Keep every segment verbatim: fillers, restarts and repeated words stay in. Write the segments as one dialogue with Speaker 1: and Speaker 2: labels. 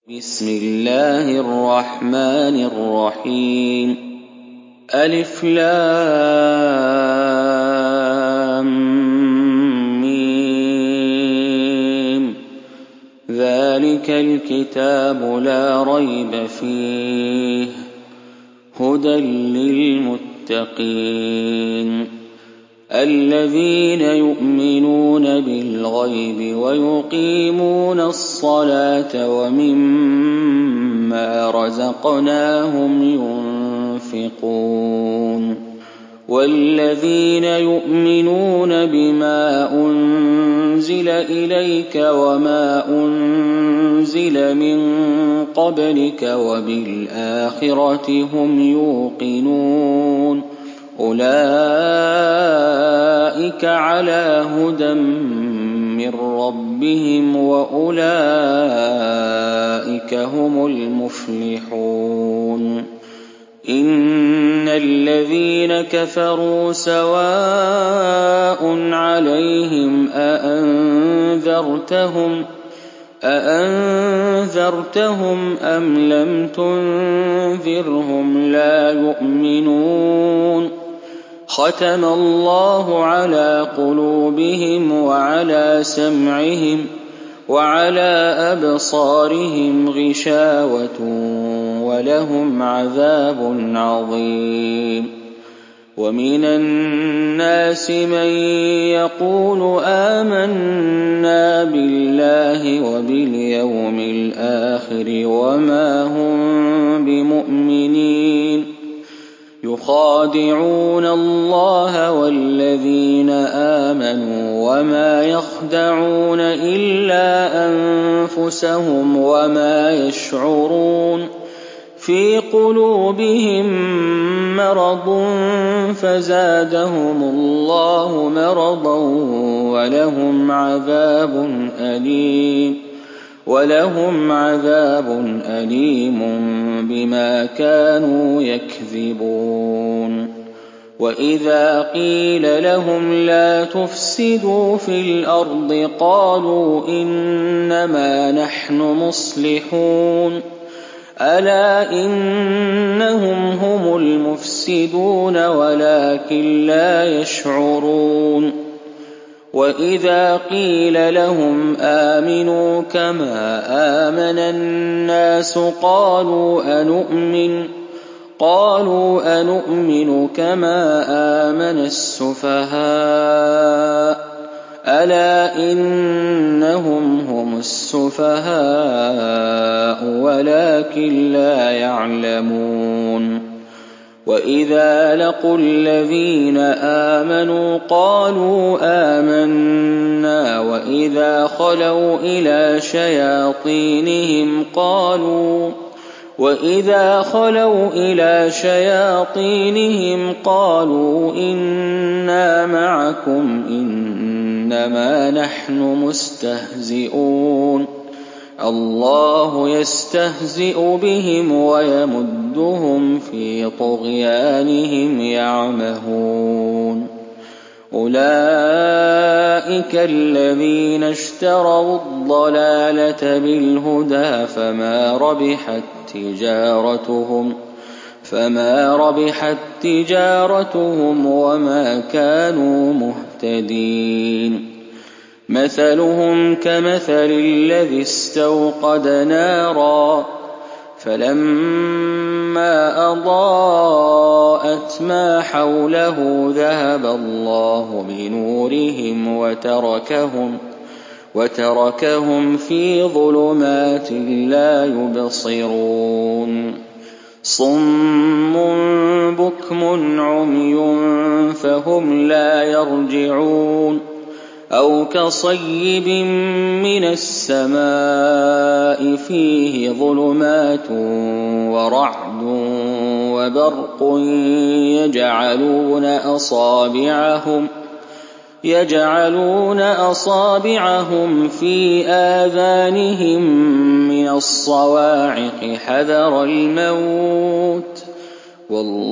Speaker 1: بسم الله الرحمن الرحيم ألف لام ميم ذلك الكتاب لا ريب فيه هدى للمتقين الذين يؤمنون بالغيب ويقيمون الصلاة ومما رزقناهم ينفقون والذين يؤمنون بما أنزل إليك وما أنزل من قبلك وبالآخرة هم يوقنون أولئك على هدى من ربهم وأولئك هم المفلحون إن الذين كفروا سواء عليهم أأنذرتهم أأنذرتهم أم لم تنذرهم لا يؤمنون ختم الله على قلوبهم وعلى سمعهم وعلى أبصارهم غشاوة ولهم عذاب عظيم ومن الناس من يقول آمنا بالله وباليوم الآخر وما هم بمؤمنين يخادعون الله والذين آمنوا وما يخدعون إلا أنفسهم وما يشعرون في قلوبهم مرض فزادهم الله مرضا ولهم عذاب أليم ولهم عذاب أليم بما كانوا يكذبون وإذا قيل لهم لا تفسدوا في الأرض قالوا إنما نحن مصلحون ألا إنهم هم المفسدون ولكن لا يشعرون وإذا قيل لهم آمنوا كما آمن الناس قالوا أنؤمن قالوا أنؤمن كما آمن السفهاء ألا إنهم هم السفهاء ولكن لا يعلمون وإذا لقوا الذين آمنوا قالوا آمنا وإذا خلوا إلى شياطينهم قالوا وإذا خلوا إلى شياطينهم قالوا إنا معكم إنما نحن مستهزئون الله يستهزئ بهم ويمدهم في طغيانهم يعمهون أولئك الذين اشتروا الضلالة بالهدى فما ربحت تجارتهم فما ربحت تجارتهم وما كانوا مهتدين مثلهم كمثل الذي استوقد نارا فلما أضاءت ما حوله ذهب الله بنورهم وتركهم وتركهم في ظلمات لا يبصرون صم بكم عمي فهم لا يرجعون أو كصيب من السماء فيه ظلمات ورعد وبرق يجعلون أصابعهم يجعلون أصابعهم في آذانهم من الصواعق حذر الموت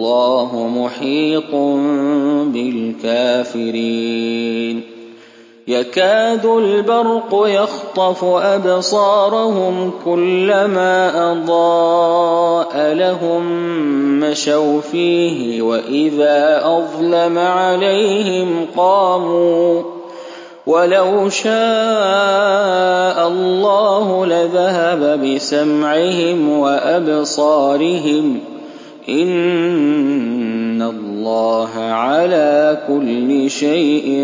Speaker 1: والله محيط بالكافرين يكاد البرق يخطف أبصارهم كلما أضاء لهم مشوا فيه وإذا أظلم عليهم قاموا ولو شاء الله لذهب بسمعهم وأبصارهم إن الله على كل شيء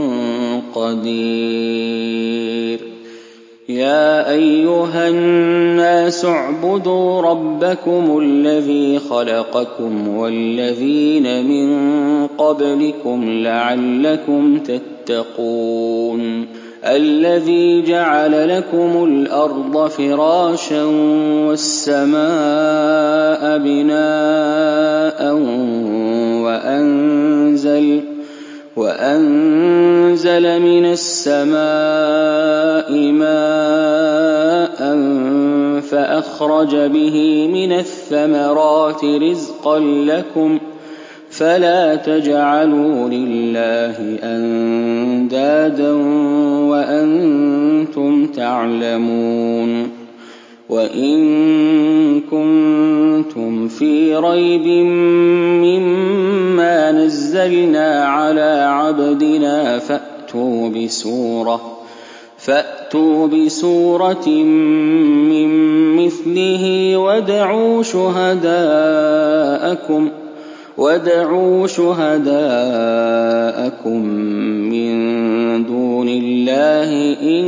Speaker 1: قدير. يا أيها الناس اعبدوا ربكم الذي خلقكم والذين من قبلكم لعلكم تتقون الذي جعل لكم الأرض فراشا والسماء بناء وأنزل, وأنزل من السماء ماء فأخرج به من الثمرات رزقا لكم فلا تجعلوا لله أندادا وأنتم تعلمون. وإن كنتم في ريب مما نزلنا على عبدنا فأتوا بسورة, فأتوا بسورة من مثله وادعوا شهداءكم وادعوا شهداءكم من دون الله إن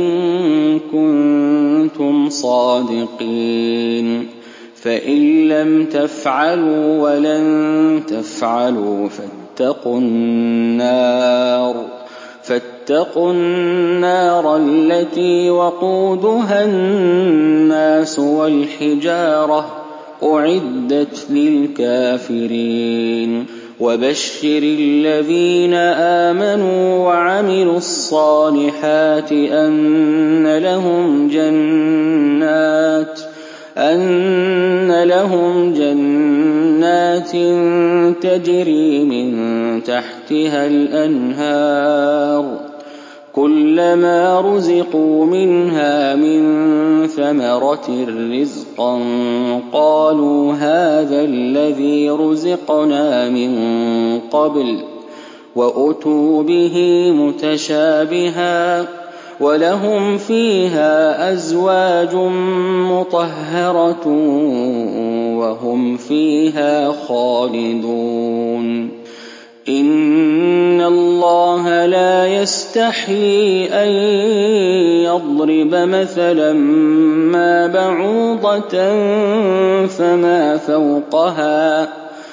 Speaker 1: كنتم صادقين فإن لم تفعلوا ولن تفعلوا فاتقوا النار فاتقوا النار التي وقودها الناس والحجارة أعدت للكافرين. وبشر الذين آمنوا وعملوا الصالحات أن لهم جنات أن لهم جنات تجري من تحتها الأنهار كلما رزقوا منها من ثمرة رزقا قالوا هذا الذي رزقنا من قبل وأتوا به متشابها ولهم فيها أزواج مطهرة وهم فيها خالدون. إن الله لا يستحيي أن يضرب مثلا ما بعوضة فما فوقها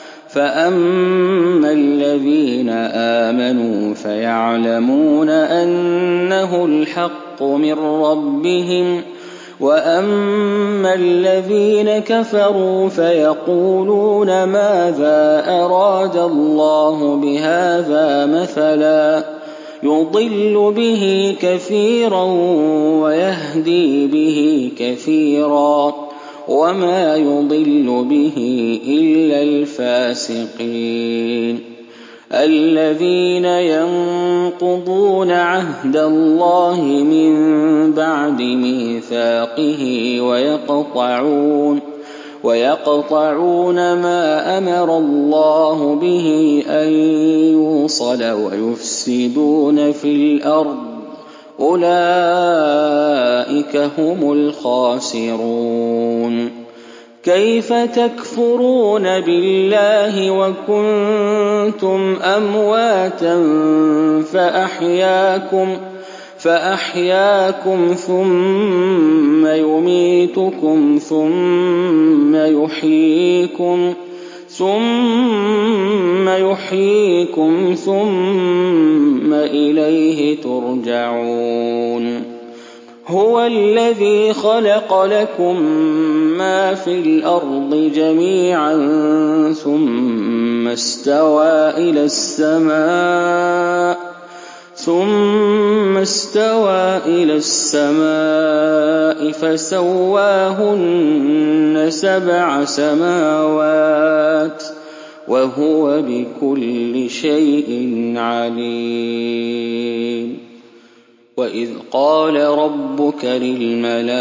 Speaker 1: فأما الذين آمنوا فيعلمون أنه الحق من ربهم وأما الذين كفروا فيقولون ماذا أراد الله بهذا مثلا يضل به كثيرا ويهدي به كثيرا وما يضل به إلا الفاسقين الذين ينقضون عهد الله من بعد ميثاقه ويقطعون ويقطعون ما أمر الله به أن يوصل ويفسدون في الأرض أولئك هم الخاسرون. كيف تكفرون بالله وكنتم أمواتا فأحياكم فأحياكم ثم يميتكم ثم يحييكم ثم يحييكم ثم إليه ترجعون. هو الذي خلق لكم ما في الأرض جميعا ثم استوى إلى السماء ثم استوى إلى السماء فسواهن سبع سماوات وهو بكل شيء عليم. وإذ قال ربك للملائكة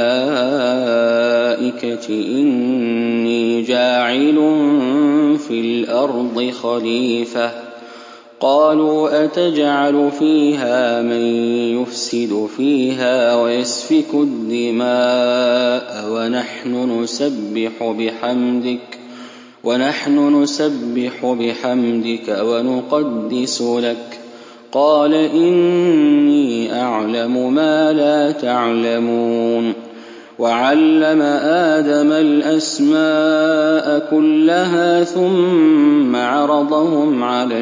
Speaker 1: إني جاعل في الأرض خليفة قالوا أتجعل فيها من يفسد فيها ويسفك الدماء ونحن نسبح بحمدك ونحن نسبح بحمدك ونقدس لك قال إني أعلم ما لا تعلمون وعلم آدم الأسماء كلها ثم عرضهم على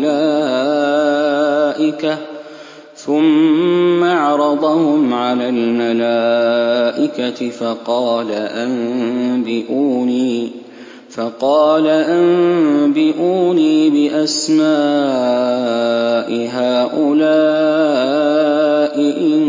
Speaker 1: الملائكة ثم عرضهم على الملائكة فقال أنبئوني فقال أنبئوني بأسماء هؤلاء إن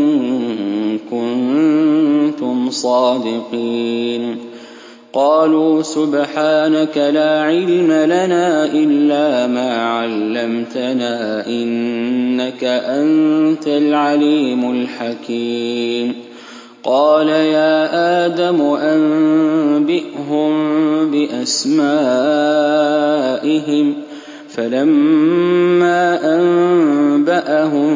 Speaker 1: كنتم صادقين قالوا سبحانك لا علم لنا إلا ما علمتنا إنك أنت العليم الحكيم قال يا آدم أنبئهم بأسمائهم فلما أنبأهم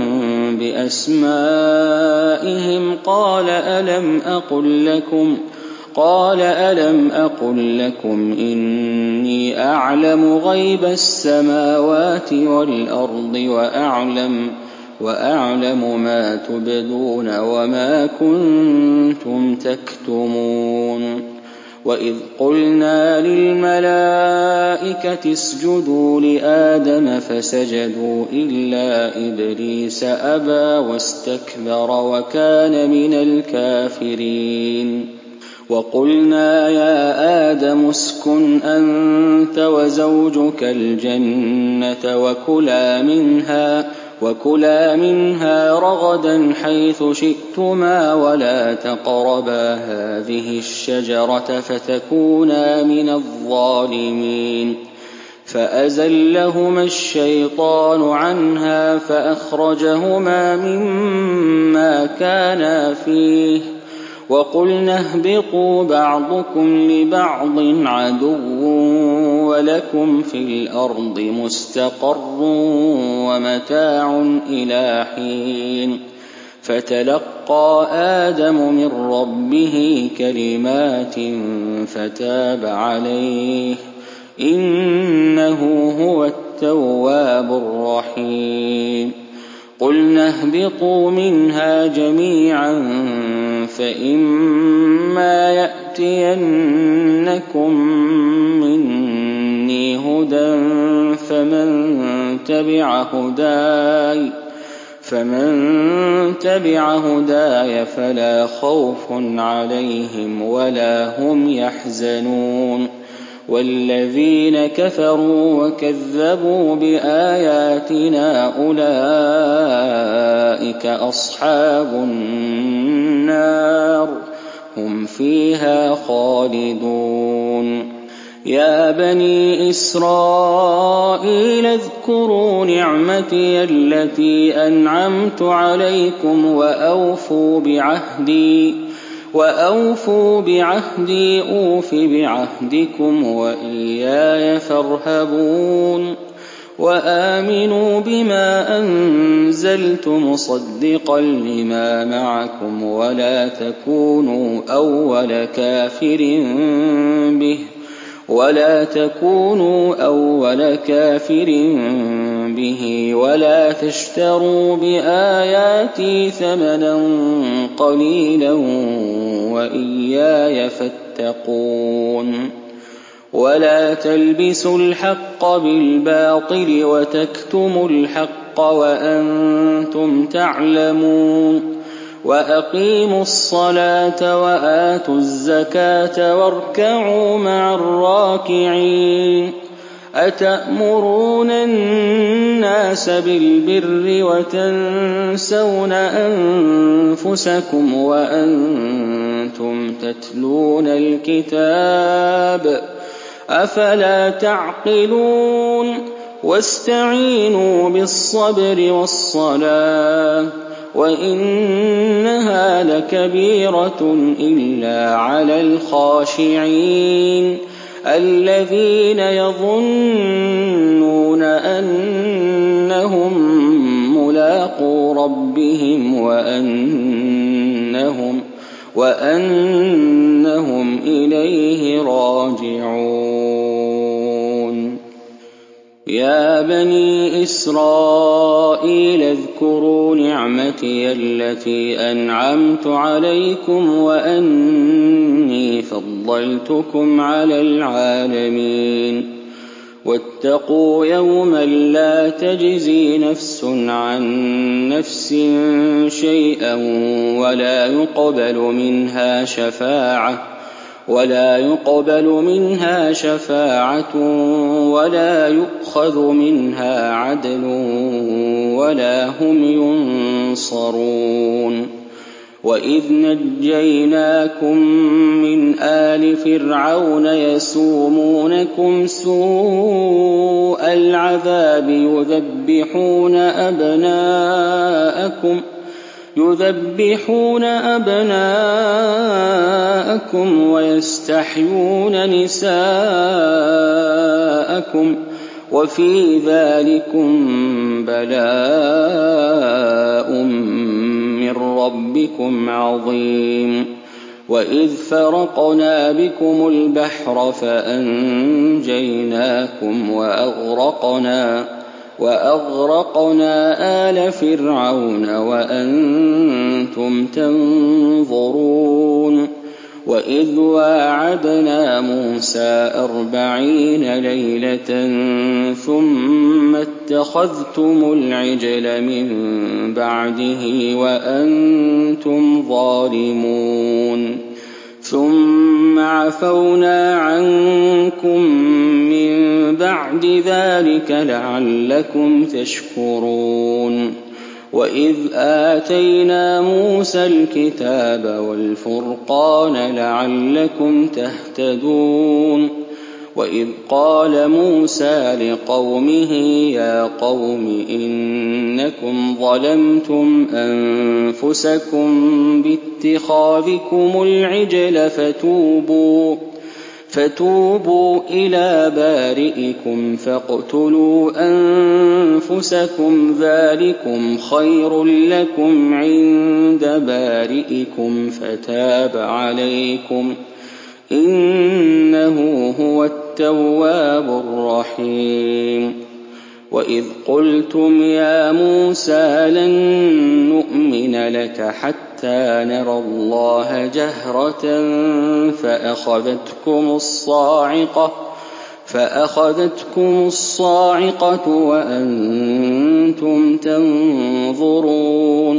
Speaker 1: بأسمائهم قال ألم أقل لكم قال ألم أقل لكم إني أعلم غيب السماوات والأرض وأعلم وأعلم ما تبدون وما كنتم تكتمون وإذ قلنا للملائكة اسجدوا لآدم فسجدوا إلا إبليس أبى واستكبر وكان من الكافرين وقلنا يا آدم اسكن أنت وزوجك الجنة وكلا منها وكلا منها رغدا حيث شئتما ولا تقربا هذه الشجرة فتكونا من الظالمين فأزلهما الشيطان عنها فأخرجهما مما كانا فيه وقلنا اهبطوا بعضكم لبعض عدو ولكم في الأرض مستقر ومتاع إلى حين فتلقى آدم من ربه كلمات فتاب عليه إنه هو التواب الرحيم قلنا اهبطوا منها جميعا فإما يأتينكم مني هدى فمن تبع هداي فمن تبع هداي فلا خوف عليهم ولا هم يحزنون والذين كفروا وكذبوا بآياتنا أولئك أصحاب النار هم فيها خالدون يا بني إسرائيل اذكروا نعمتي التي أنعمت عليكم وأوفوا بعهدي وأوفوا بعهدي أوف بعهدكم وإياي فارهبون وآمنوا بما أنزلت مصدقا لما معكم ولا تكونوا أول كافر به ولا تكونوا أول كافر به ولا تشتروا بآياتي ثمنا قليلا وإياي فاتقون ولا تلبسوا الحق بالباطل وتكتموا الحق وأنتم تعلمون وأقيموا الصلاة وآتوا الزكاة واركعوا مع الراكعين أتأمرون الناس بالبر وتنسون أنفسكم وأنتم تتلون الكتاب أفلا تعقلون واستعينوا بالصبر والصلاة وإنها لكبيرة إلا على الخاشعين الذين يظنون أنهم ملاقو ربهم وأنهم, وأنهم إليه راجعون. يا بني إسرائيل اذكروا نعمتي التي أنعمت عليكم وأني فضلتكم على العالمين. واتقوا يوما لا تجزي نفس عن نفس شيئا ولا يقبل منها شفاعة ولا يقبل منها شفاعة ولا يؤخذ منها عدل ولا هم ينصرون. وإذ نجيناكم من آل فرعون يسومونكم سوء العذاب يذبحون أبناءكم يذبحون أبناءكم ويستحيون نساءكم وفي ذلكم بلاء من ربكم عظيم. وإذ فرقنا بكم البحر فأنجيناكم وأغرقنا وأغرقنا آل فرعون وأنتم تنظرون. وإذ واعدنا موسى أربعين ليلة ثم اتخذتم العجل من بعده وأنتم ظالمون ثم عفونا عنكم من بعد ذلك لعلكم تشكرون. وإذ آتينا موسى الكتاب والفرقان لعلكم تهتدون. وإذ قال موسى لقومه يا قوم إنكم ظلمتم أنفسكم باتخاذكم العجل فتوبوا فتوبوا إلى بارئكم فاقتلوا أنفسكم ذلكم خير لكم عند بارئكم فتاب عليكم إنه هو التواب الرحيم. وإذ قلتم يا موسى لن نؤمن لك حتى نرى الله جهرة فأخذتكم الصاعقة فأخذتكم الصاعقة وأنتم تنظرون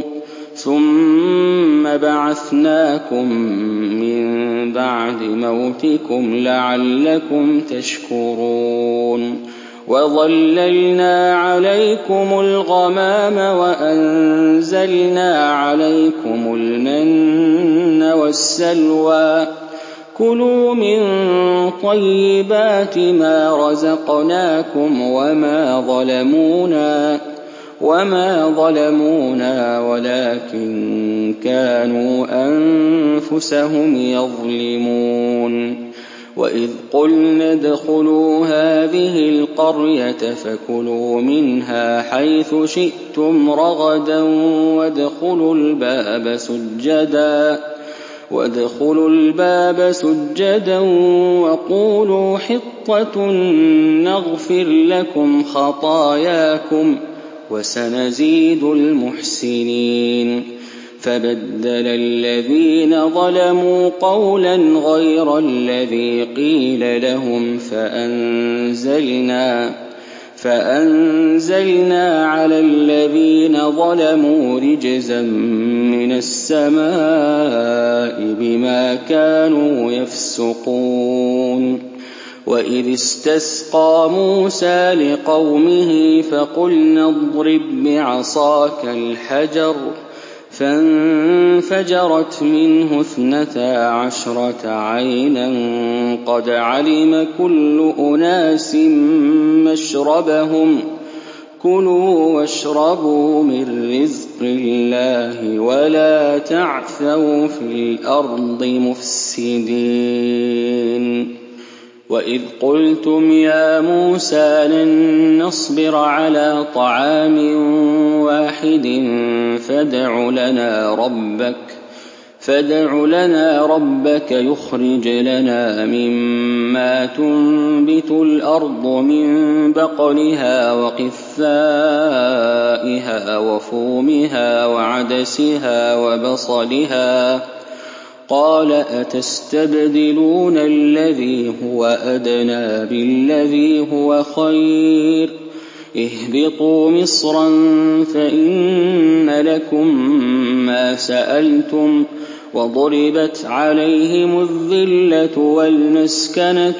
Speaker 1: ثم بعثناكم من بعد موتكم لعلكم تشكرون. وظللنا عليكم الغمام وأنزلنا عليكم المن والسلوى كلوا من طيبات ما رزقناكم وما ظلمونا وما ظلمونا ولكن كانوا أنفسهم يظلمون. وإذ قلنا ادخلوا هذه القرية فكلوا منها حيث شئتم رغدا وادخلوا الباب سجدا وادخلوا الباب سجدا وقولوا حطة نغفر لكم خطاياكم وسنزيد المحسنين. فبدل الذين ظلموا قولا غير الذي قيل لهم فأنزلنا فأنزلنا على الذين ظلموا رجزا من السماء بما كانوا يفسقون. وإذ استسقى موسى لقومه فقلنا اضرب بعصاك الحجر فانفجرت منه اثنتا عشرة عينا قد علم كل أناس مشربهم كلوا واشربوا من رزق بذكر الله ولا تعثوا في الأرض مفسدين وإذ قلتم يا موسى لن نصبر على طعام واحد فادع لنا ربك فادع لنا ربك يخرج لنا مما تنبت الأرض من بقلها وقثائها وفومها وعدسها وبصلها قال أتستبدلون الذي هو أدنى بالذي هو خير اهبطوا مصرا فإن لكم ما سألتم وضربت عليهم الذلة والمسكنة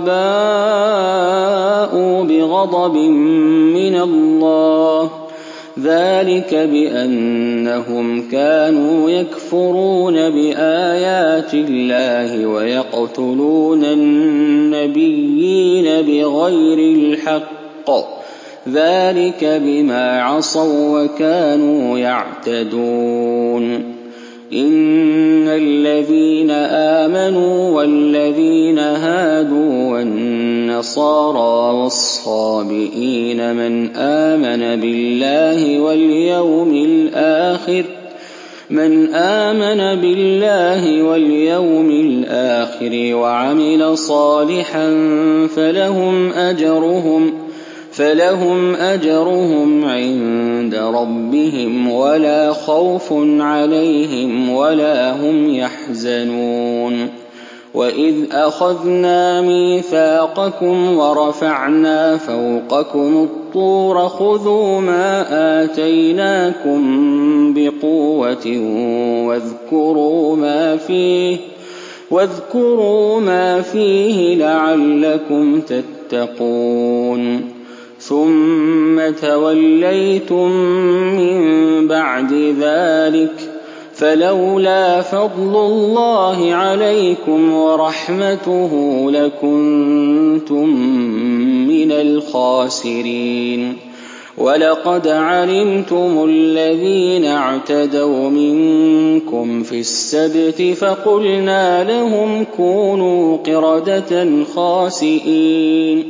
Speaker 1: وباءوا بغضب من الله ذلك بأنهم كانوا يكفرون بآيات الله ويقتلون النبيين بغير الحق ذلك بما عصوا وكانوا يعتدون إن الذين آمنوا والذين هادوا والنصارى والصابئين من آمن بالله واليوم الآخر من آمن بالله واليوم الآخر وعمل صالحا فلهم أجرهم فلهم أجرهم عند ربهم ولا خوف عليهم ولا هم يحزنون وإذ أخذنا ميثاقكم ورفعنا فوقكم الطور خذوا ما آتيناكم بقوة واذكروا ما فيه واذكروا ما فيه لعلكم تتقون ثم توليتم من بعد ذلك فلولا فضل الله عليكم ورحمته لكنتم من الخاسرين ولقد علمتم الذين اعتدوا منكم في السبت فقلنا لهم كونوا قردة خاسئين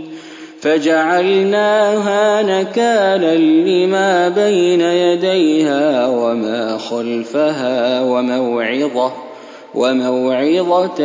Speaker 1: فجعلناها نكالا لما بين يديها وما خلفها وموعظة وموعظة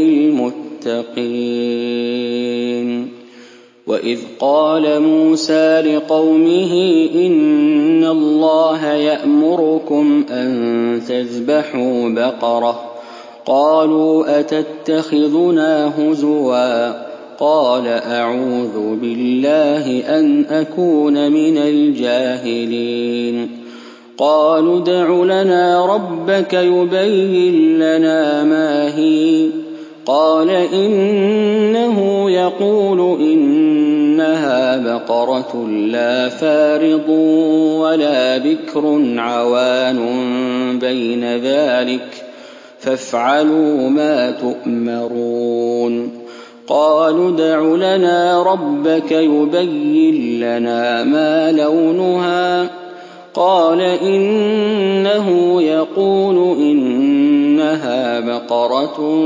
Speaker 1: للمتقين وإذ قال موسى لقومه إن الله يأمركم أن تذبحوا بقرة قالوا أتتخذنا هزوا قال أعوذ بالله أن أكون من الجاهلين قالوا ادع لنا ربك يبين لنا ما هي قال إنه يقول إنها بقرة لا فارض ولا بكر عوان بين ذلك فافعلوا ما تؤمرون قالوا ادع لنا ربك يبين لنا ما لونها قال إنه يقول إنها بقرة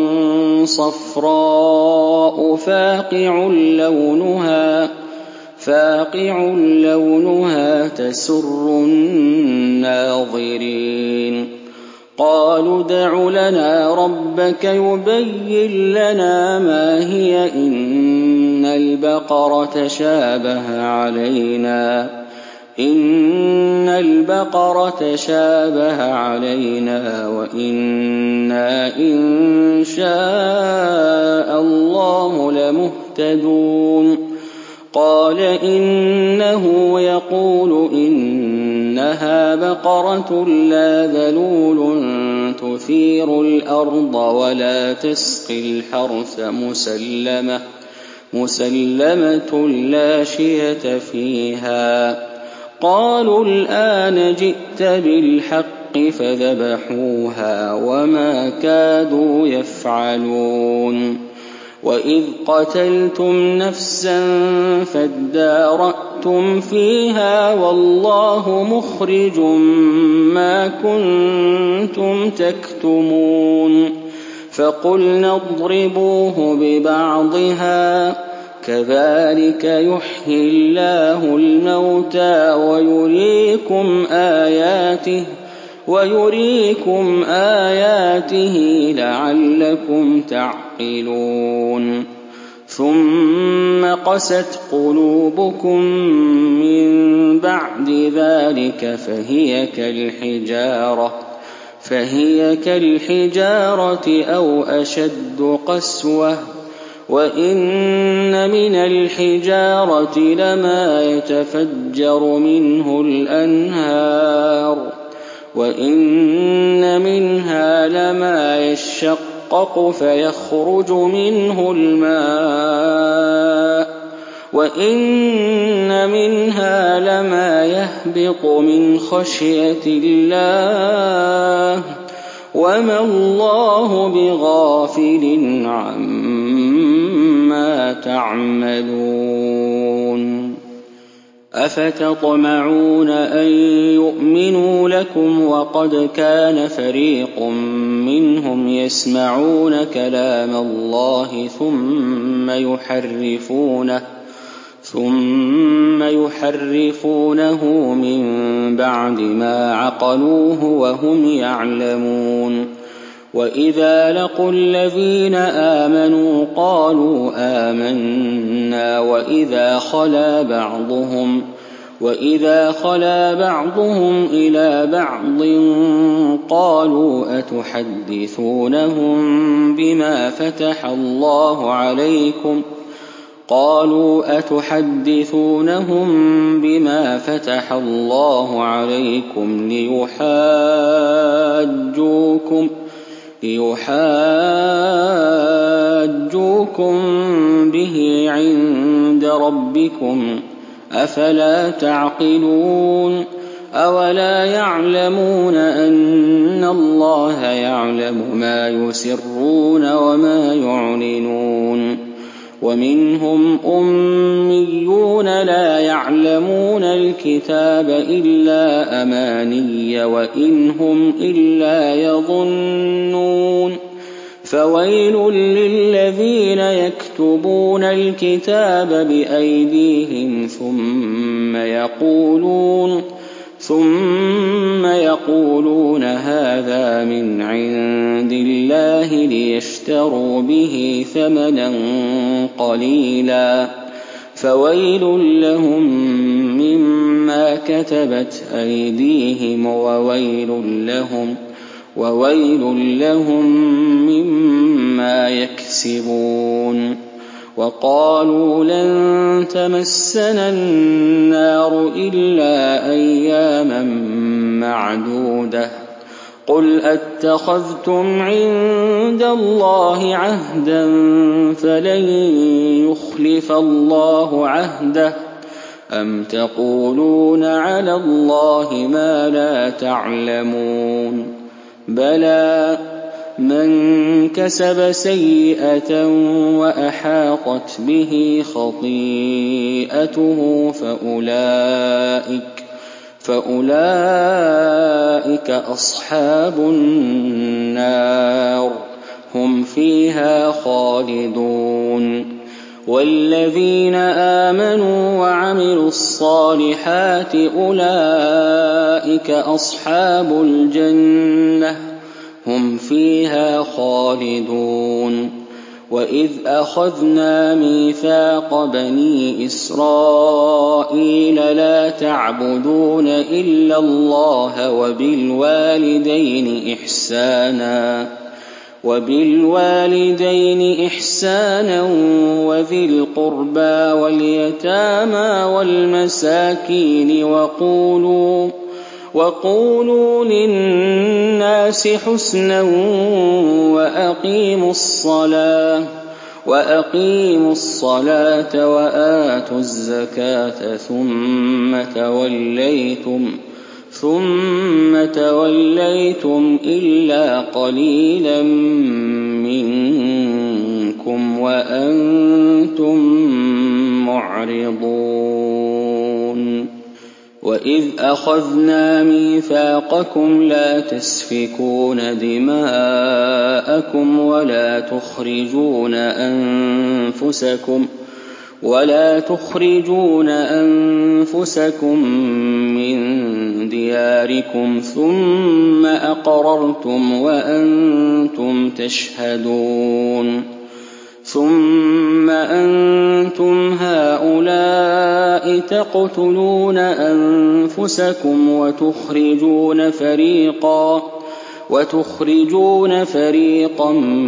Speaker 1: صفراء فاقع لونها فاقع لونها تسر الناظرين قالوا ادع لنا ربك يبين لنا ما هي إن البقرة شابه علينا إن البقرة شابه علينا وإنا إن شاء الله لمهتدون قال إنه يقول إنها بقرة لا ذلول تثير الأرض ولا تسقي الحرث مسلمة مسلمة لا شية فيها قالوا الآن جئت بالحق فذبحوها وما كادوا يفعلون وإذ قتلتم نفسا فادارأتم فيها والله مخرج ما كنتم تكتمون فقلنا اضربوه ببعضها كذلك يحيي الله الموتى ويريكم آياته ويريكم آياته لعلكم تعقلون ثم قست قلوبكم من بعد ذلك فهي كالحجارة فهي كالحجارة أو أشد قسوة وإن من الحجارة لما يتفجر منه الأنهار وإن منها لما يشقق فيخرج منه الماء وإن منها لما يهبط من خشية الله وما الله بغافل عما تعملون أفتطمعون أن يؤمنوا لكم وقد كان فريق منهم يسمعون كلام الله ثم يحرفونه ثم يحرفونه من بعد ما عقلوه وهم يعلمون وإذا لقوا الذين آمنوا قالوا آمنا وإذا خلا بعضهم وإذا خلا بعضهم إلى بعض قالوا أتحدثونهم بما فتح الله عليكم قالوا أتحدثونهم بما فتح الله عليكم ليحاجوكم ليحاجوكم به عند ربكم أفلا تعقلون أولا يعلمون أن الله يعلم ما يسرون وما يعلنون ومنهم أميون لا يعلمون الكتاب إلا أماني وإن هم إلا يظنون فويل للذين يكتبون الكتاب بأيديهم ثم يقولون ثم يقولون هذا من عند الله ليشتروا به ثمنا قليلا فويل لهم مما كتبت أيديهم وويل لهم وويل لهم مما يكسبون وقالوا لن تمسنا النار إلا أياما معدودة قل أتخذتم عند الله عهدا فلن يخلف الله عهده أم تقولون على الله ما لا تعلمون بلى من كسب سيئة وأحاطت به خطيئته فأولئك فأولئك أصحاب النار هم فيها خالدون والذين آمنوا وعملوا الصالحات أولئك أصحاب الجنة هم فيها خالدون وإذ أخذنا ميثاق بني إسرائيل لا تعبدون إلا الله وبالوالدين إحسانا وبالوالدين إحسانا وذي القربى واليتامى والمساكين وقولوا وقولوا للناس حسنا وأقيموا الصلاة وأقيموا الصلاة وآتوا الزكاة ثم توليتم ثم توليتم إلا قليلا منكم وأنتم معرضون وإذ أخذنا ميثاقكم لا تسفكون دماءكم ولا تخرجون أنفسكم ولا تخرجون أنفسكم من دياركم ثم أقررتم وأنتم تشهدون ثم أنتم هؤلاء تقتلون أنفسكم وتخرجون فريقا وتخرجون فريقا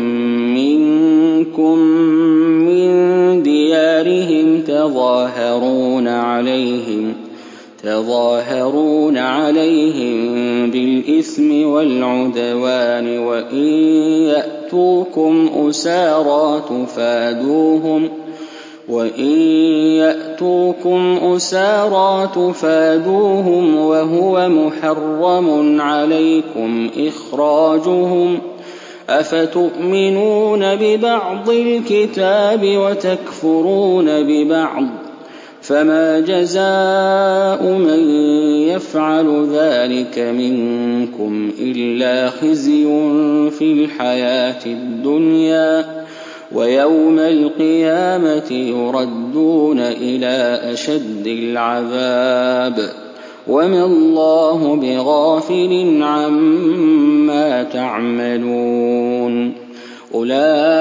Speaker 1: منكم من ديارهم تظاهرون عليهم تظاهرون عليهم بالإثم والعدوان وإن يأتوكم أسارى تفادوهم وإن يأتوكم أسارى تفادوهم وهو محرم عليكم إخراجهم أفتؤمنون ببعض الكتاب وتكفرون ببعض فما جزاء من يفعل ذلك منكم إلا خزي في الحياة الدنيا ويوم القيامة يردون إلى أشد العذاب وما الله بغافل عما تعملون أولئك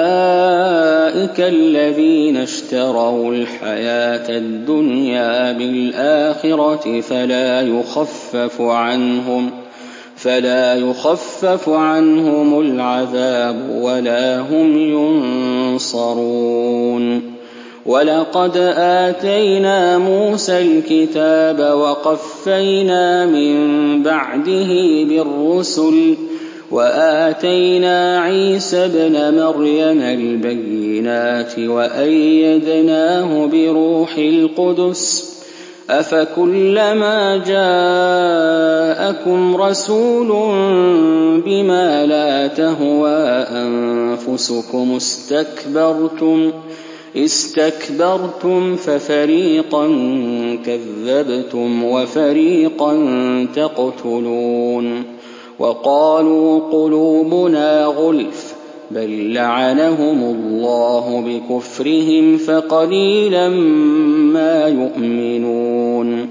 Speaker 1: الذين اشتروا الحياة الدنيا بالآخرة فلا يخفف عنهم فلا يخفف عنهم العذاب ولا هم ينصرون ولقد آتينا موسى الكتاب وقفينا من بعده بالرسل وآتينا عيسى ابن مريم البينات وأيدناه بروح القدس أفكلما جاءكم رسول بما لا تهوى أنفسكم استكبرتم استكبرتم ففريقا كذبتم وفريقا تقتلون وقالوا قلوبنا غلف بل لعنهم الله بكفرهم فقليلا ما يؤمنون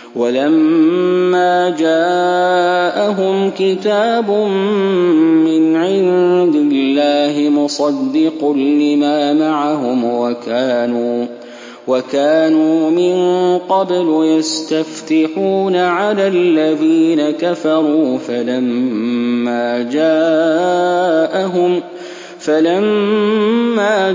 Speaker 1: ولما جاءهم كتاب من عند الله مصدق لما معهم وكانوا وكانوا من قبل يستفتحون على الذين كفروا فلما جاءهم فلما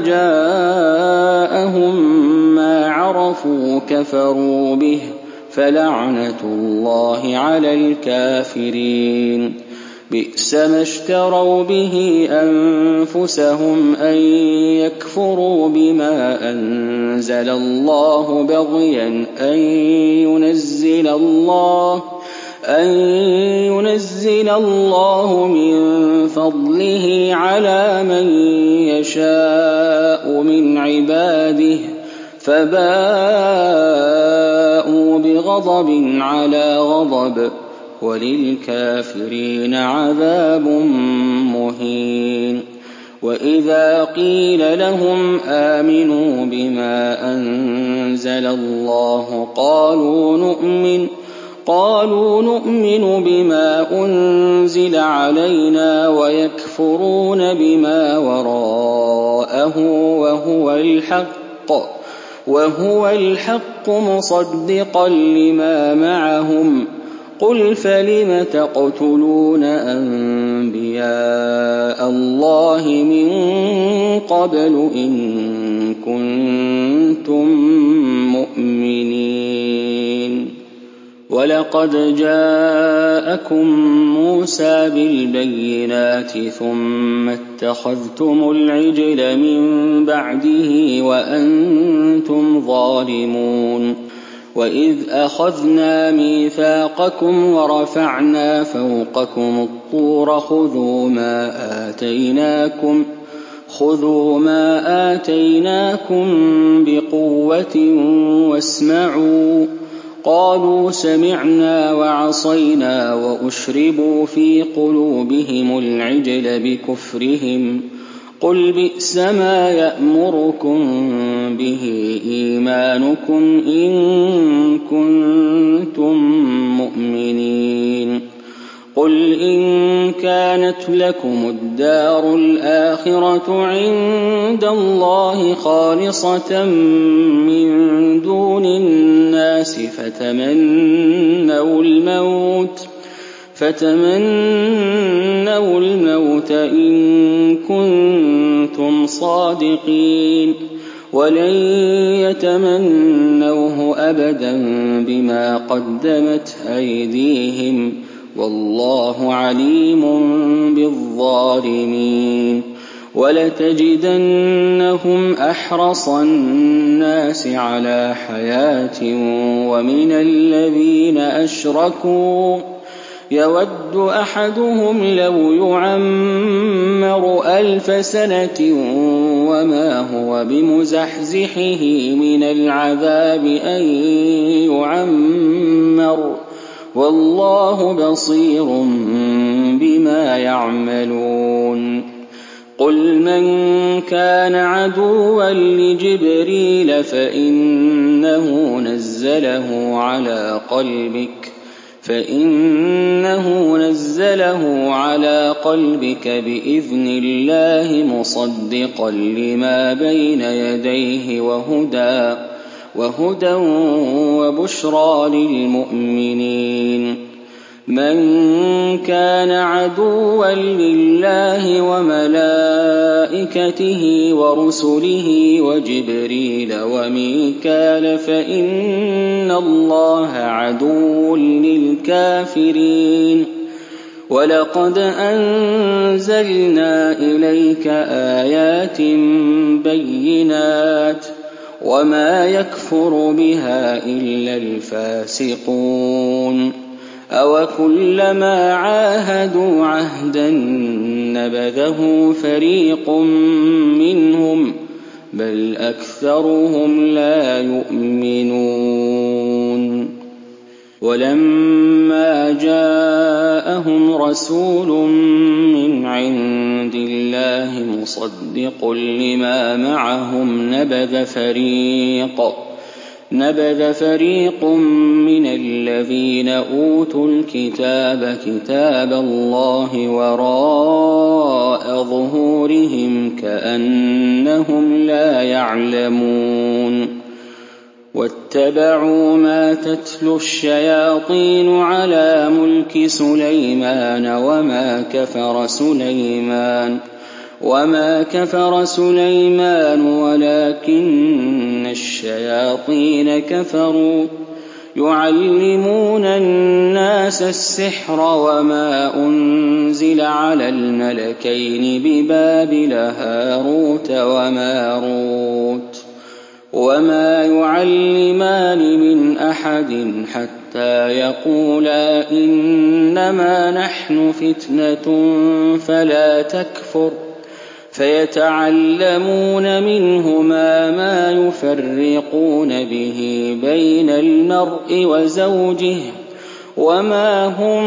Speaker 1: جاءهم ما عرفوا كفروا به فلعنة الله على الكافرين بئس ما اشتروا به أنفسهم أن يكفروا بما أنزل الله بغيا أن ينزل الله أن ينزل الله من فضله على من يشاء من عباده فباءوا بغضب على غضب وللكافرين عذاب مهين وإذا قيل لهم آمنوا بما أنزل الله قالوا نؤمن قالوا نؤمن بما أنزل علينا ويكفرون بما وراءه وهو الحق وهو الحق مصدقا لما معهم قل فلم تقتلون أنبياء الله من قبل إن كنتم مؤمنين ولقد جاءكم موسى بالبينات ثم اتخذتم العجل من بعده وأنتم ظالمون وإذ أخذنا ميثاقكم ورفعنا فوقكم الطور خذوا ما آتيناكم خذوا ما آتيناكم بقوة واسمعوا قالوا سمعنا وعصينا وأشربوا في قلوبهم العجل بكفرهم قل بئس ما يأمركم به إيمانكم إن كنتم مؤمنين قل إن كانت لكم الدار الآخرة عند الله خالصة من دون الناس فتمنوا الموت فتمنوا الموت إن كنتم صادقين ولن يتمنوه أبدا بما قدمت أيديهم والله عليم بالظالمين ولتجدنهم أحرص الناس على حياة ومن الذين أشركوا يود أحدهم لو يعمر ألف سنة وما هو بمزحزحه من العذاب أن يعمر والله بصير بما يعملون قل من كان عدوا لجبريل فإنه نزله على قلبك فإنه نزله على قلبك بإذن الله مصدقا لما بين يديه وهدى وهدى وبشرى للمؤمنين من كان عدوا لله وملائكته ورسله وجبريل وميكال فإن الله عدو للكافرين ولقد أنزلنا إليك آيات بينات وما يكفر بها إلا الفاسقون أوكلما عاهدوا عهدا نبذه فريق منهم بل أكثرهم لا يؤمنون ولما جاءهم رسول من عند الله مصدق لما معهم نبذ فريق نبذ فريق من الذين أوتوا الكتاب كتاب الله وراء ظهورهم كأنهم لا يعلمون واتبعوا ما تتلو الشياطين على ملك سليمان وما كفر سليمان وما كفر سليمان ولكن الشياطين كفروا يعلمون الناس السحر وما أنزل على الملكين ببابل هاروت وماروت وما يعلمان من أحد حتى يقولا إنما نحن فتنة فلا تكفر فيتعلمون منهما ما يفرقون به بين المرء وزوجه وما هم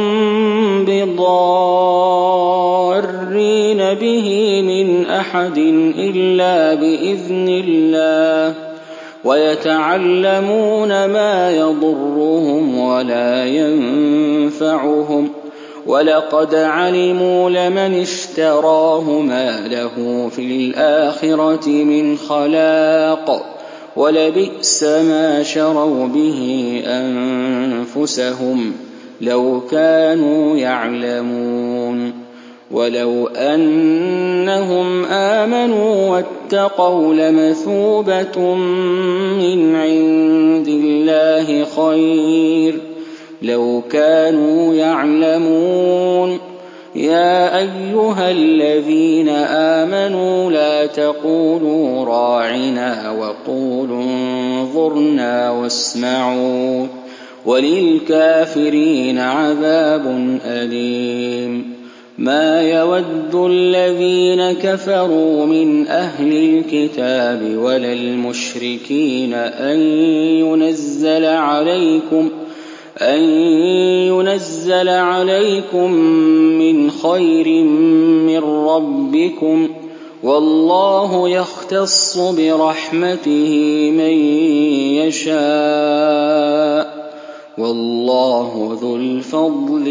Speaker 1: بضارين به من أحد إلا بإذن الله ويتعلمون ما يضرهم ولا ينفعهم ولقد علموا لمن اشتراه ما له في الآخرة من خلاق ولبئس ما شروا به أنفسهم لو كانوا يعلمون ولو أنهم آمنوا واتقوا لمثوبة من عند الله خير لو كانوا يعلمون يا أيها الذين آمنوا لا تقولوا راعنا وقولوا انظرنا واسمعوا وللكافرين عذاب أليم ما يود الذين كفروا من أهل الكتاب ولا المشركين أن ينزل عليكم أن ينزل عليكم من خير من ربكم والله يختص برحمته من يشاء والله ذو الفضل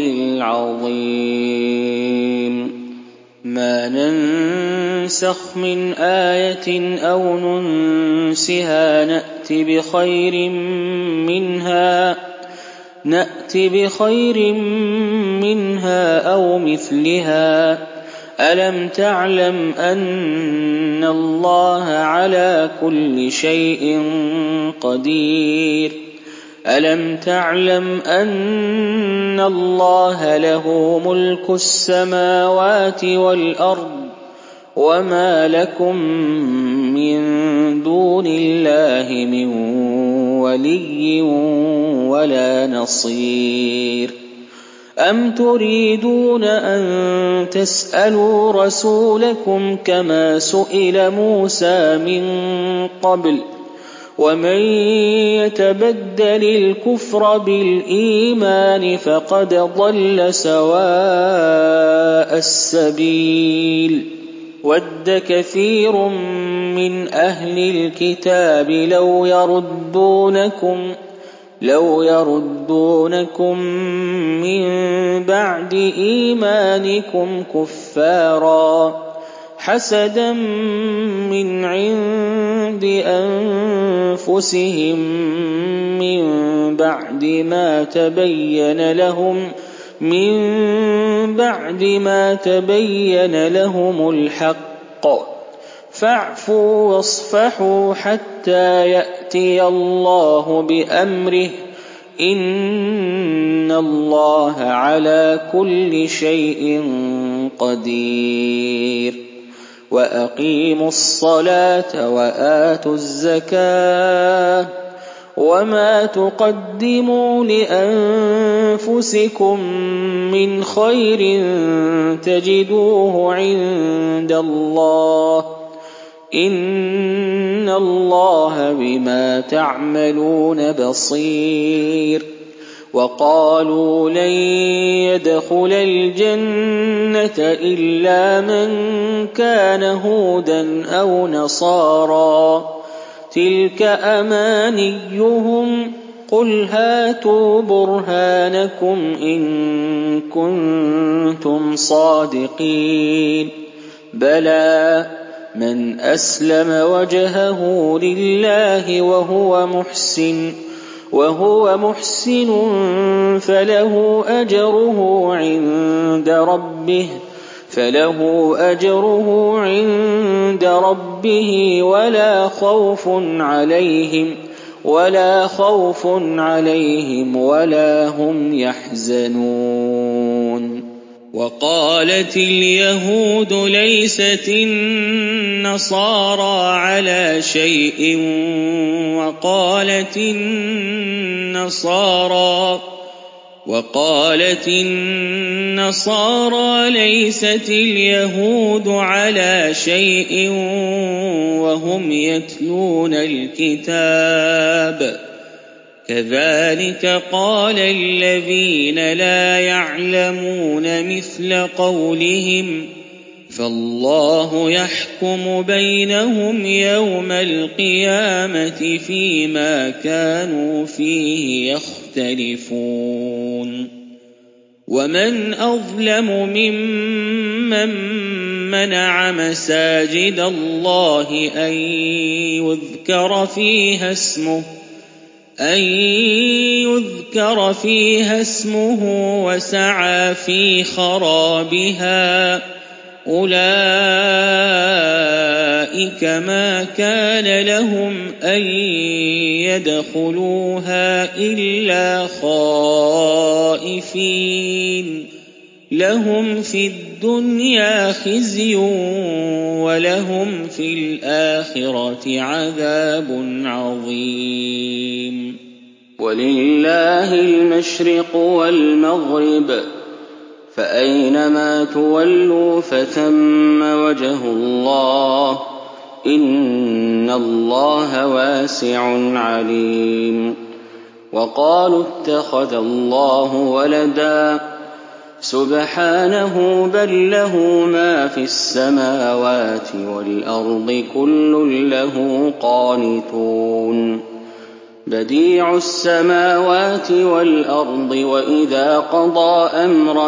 Speaker 1: العظيم ما ننسخ من آية أو ننسها نأت بخير منها نأت بخير منها أو مثلها ألم تعلم أن الله على كل شيء قدير ألم تعلم أن الله له ملك السماوات والأرض وما لكم من دون الله من ولي ولا نصير أم تريدون أن تسألوا رسولكم كما سئل موسى من قبل ومن يتبدل الكفر بالإيمان فقد ضل سواء السبيل ود كثير من أهل الكتاب لو يردونكم لو يردونكم من بعد إيمانكم كفارا حسدا من عند أنفسهم من بعد ما تبين لهم من بعد ما تبين لهم الحق فاعفوا واصفحوا حتى يأتي الله بأمره إن الله على كل شيء قدير وأقيموا الصلاة وآتوا الزكاة وما تقدموا لأنفسكم من خير تجدوه عند الله إن الله بما تعملون بصير وقالوا لن يدخل الجنة إلا من كان هودا أو نصارى تلك أمانيهم قل هاتوا برهانكم إن كنتم صادقين بلى من أسلم وجهه لله وهو محسن وهو محسن فله أجره عند ربه فله أجره عند ربه ولا خوف عليهم ولا خوف عليهم ولا هم يحزنون وقالت اليهود ليست النصارى على شيء وقالت النصارى وقالت النصارى ليست اليهود على شيء وهم يتلون الكتاب كذلك قال الذين لا يعلمون مثل قولهم فالله يحكم بينهم يوم القيامة فيما كانوا فيه يختلفون ومن أظلم ممن منع مساجد الله أن يذكر فيها اسمه أن يذكر فيها اسمه وسعى في خرابها أولئك ما كان لهم أن يدخلوها إلا خائفين لهم في الدنيا خزي ولهم في الآخرة عذاب عظيم ولله المشرق والمغرب
Speaker 2: فأينما تولوا فثم وجه الله إن الله واسع عليم. وقالوا اتخذ الله ولدا سبحانه بل له ما في السماوات والأرض كل له قانتون. بديع السماوات والأرض وإذا قضى أمرا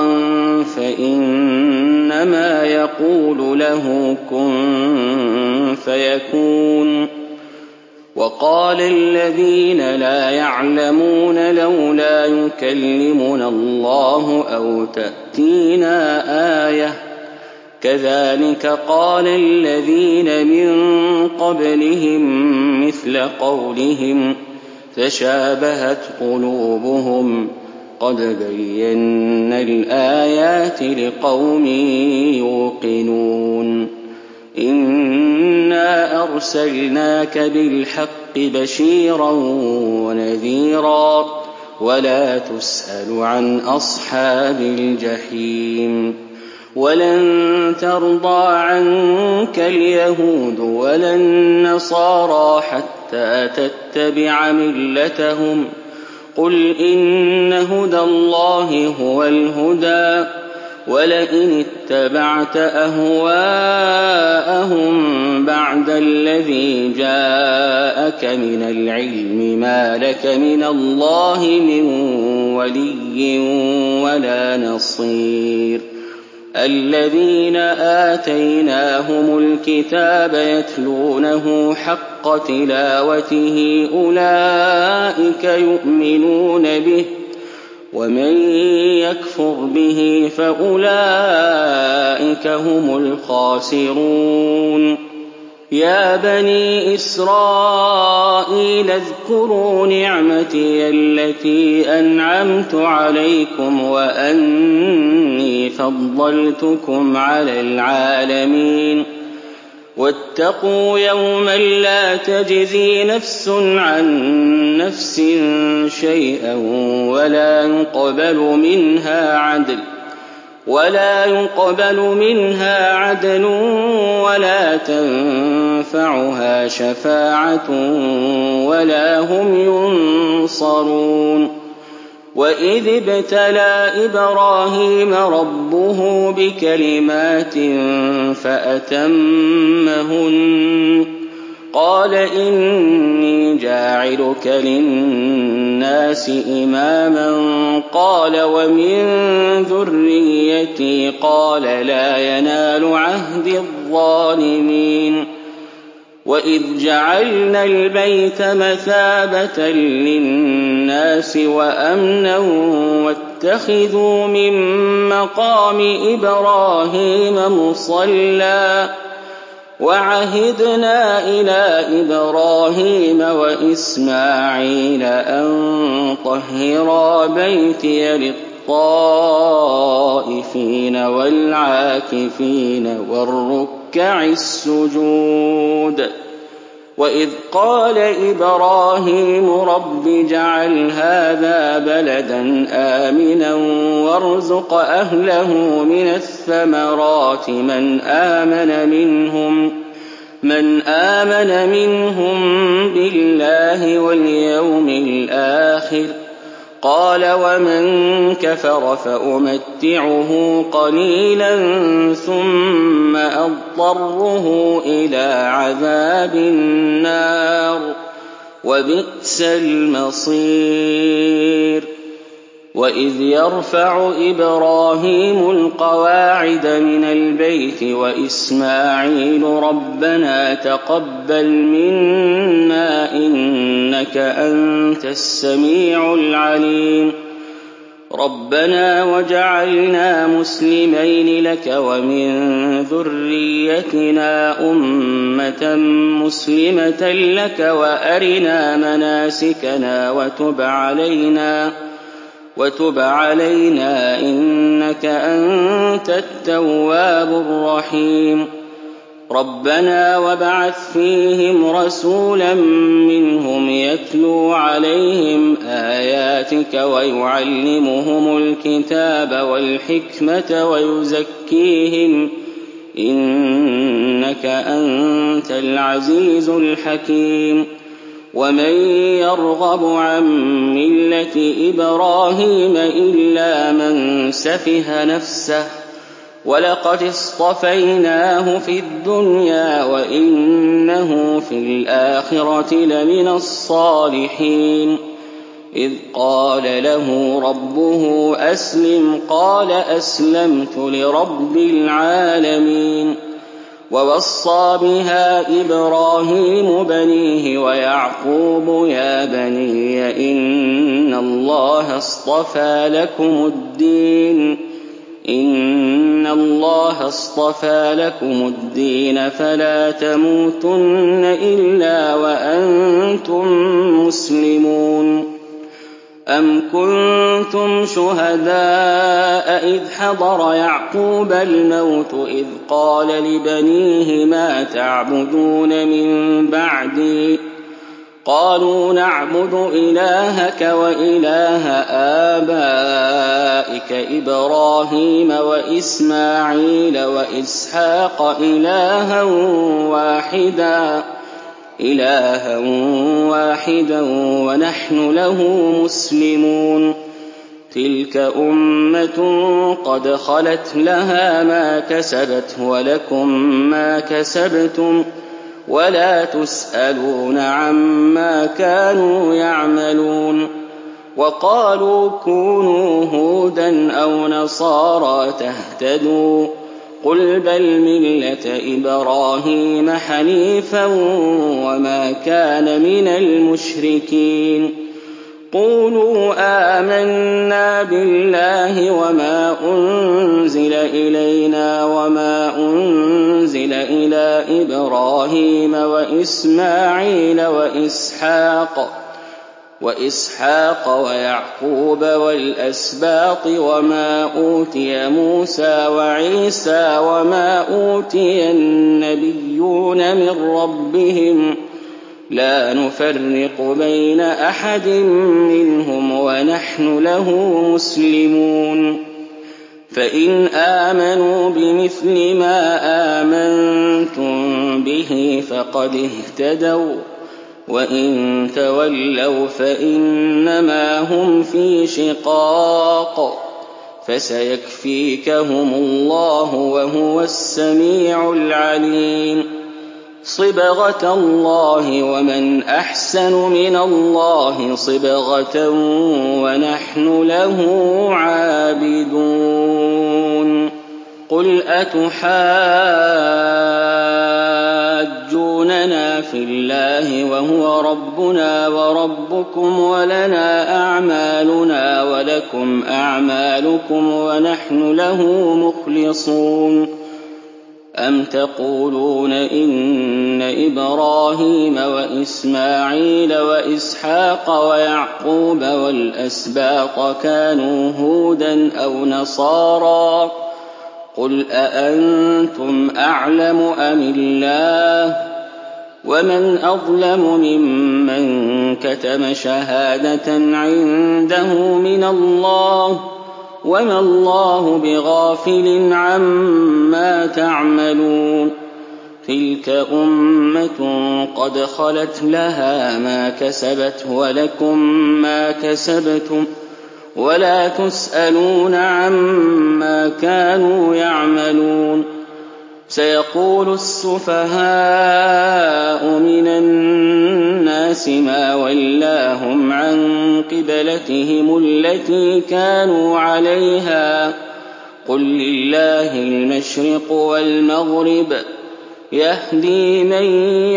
Speaker 2: فإنما يقول له كن فيكون. وقال الذين لا يعلمون لولا يكلمنا الله أو تأتينا آية كذلك قال الذين من قبلهم مثل قولهم تشابهت قلوبهم قد بينا الآيات لقوم يوقنون. إنا أرسلناك بالحق بشيرا ونذيرا ولا تسأل عن أصحاب الجحيم. ولن ترضى عنك اليهود ولا النصارى حتى تتبع ملتهم قل إن هدى الله هو الهدى ولئن اتبعت أهواءهم بعد الذي جاءك من العلم ما لك من الله من ولي ولا نصير. الذين آتيناهم الكتاب يتلونه حق تلاوته أولئك يؤمنون به ومن يكفر به فأولئك هم الخاسرون. يا بني إسرائيل اذكروا نعمتي التي أنعمت عليكم وأني فضلتكم على العالمين. واتقوا يوما لا تجزي نفس عن نفس شيئا ولا يقبل منها عدل ولا يقبل منها عدل ولا تنفعها شفاعة ولا هم ينصرون. وإذ ابتلى إبراهيم ربه بكلمات فأتمهن قال إني جاعلك للناس إماما قال ومن ذريتي قال لا ينال عهد الظالمين. وإذ جعلنا البيت مثابة للناس وأمنا واتخذوا من مقام إبراهيم مصلى وعهدنا إلى إبراهيم وإسماعيل أن طهرا بيتي للطائفين والعاكفين والركع السجود. وإذ قال إبراهيم رب اجعل هذا بلدا آمنا وارزق أهله من الثمرات من آمن منهم من آمن منهم بالله واليوم الآخر قال ومن كفر فأمتعه قليلا ثم أضطره إلى عذاب النار وبئس المصير. وإذ يرفع إبراهيم القواعد من البيت وإسماعيل ربنا تقبل منا إنك أنت السميع العليم. ربنا وجعلنا مسلمين لك ومن ذريتنا أمة مسلمة لك وأرنا مناسكنا وتب علينا وتب علينا إنك أنت التواب الرحيم. ربنا وابعث فيهم رسولا منهم يتلو عليهم آياتك ويعلمهم الكتاب والحكمة ويزكيهم إنك أنت العزيز الحكيم ومن يرغب عن ملة إبراهيم إلا من سفه نفسه ولقد اصطفيناه في الدنيا وإنه في الآخرة لمن الصالحين إذ قال له ربه أسلم قال أسلمت لرب العالمين ووصى بها إبراهيم بنيه ويعقوب يا بني إن الله اصطفى لكم الدين إن الله اصطفى لكم الدين فلا تموتن إلا وأنتم مسلمون أم كنتم شهداء إذ حضر يعقوب الموت إذ قال لبنيه ما تعبدون من بعدي قالوا نعبد إلهك وإله آبائك إبراهيم وإسماعيل وإسحاق إلها واحدا إلها واحدا ونحن له مسلمون تلك أمة قد خلت لها ما كسبت ولكم ما كسبتم ولا تسألون عما كانوا يعملون وقالوا كونوا هودا أو نصارى تهتدوا قل بل ملة إبراهيم حنيفا وما كان من المشركين قولوا آمنا بالله وما أنزل إلينا وما أنزل إلى إبراهيم وإسماعيل وإسحاق وإسحاق ويعقوب والأسباط وما أوتي موسى وعيسى وما أوتي النبيون من ربهم لا نفرق بين أحد منهم ونحن له مسلمون فإن آمنوا بمثل ما آمنتم به فقد اهتدوا وإن تولوا فإنما هم في شقاق فسيكفيكهم الله وهو السميع العليم صبغة الله ومن أحسن من الله صبغة ونحن له عابدون قل أتحاجوننا في الله وهو ربنا وربكم ولنا أعمالنا ولكم أعمالكم ونحن له مخلصون أم تقولون إن إبراهيم وإسماعيل وإسحاق ويعقوب والأسباط كانوا هودا أو نصارى قل أأنتم أعلم أم الله ومن أظلم ممن كتم شهادة عنده من الله وما الله بغافل عما تعملون تلك أمة قد خلت لها ما كسبت ولكم ما كسبتم ولا تسألون عما كانوا يعملون سيقول السفهاء من الناس ما ولاهم عن قبلتهم التي كانوا عليها قل لله المشرق والمغرب يهدي من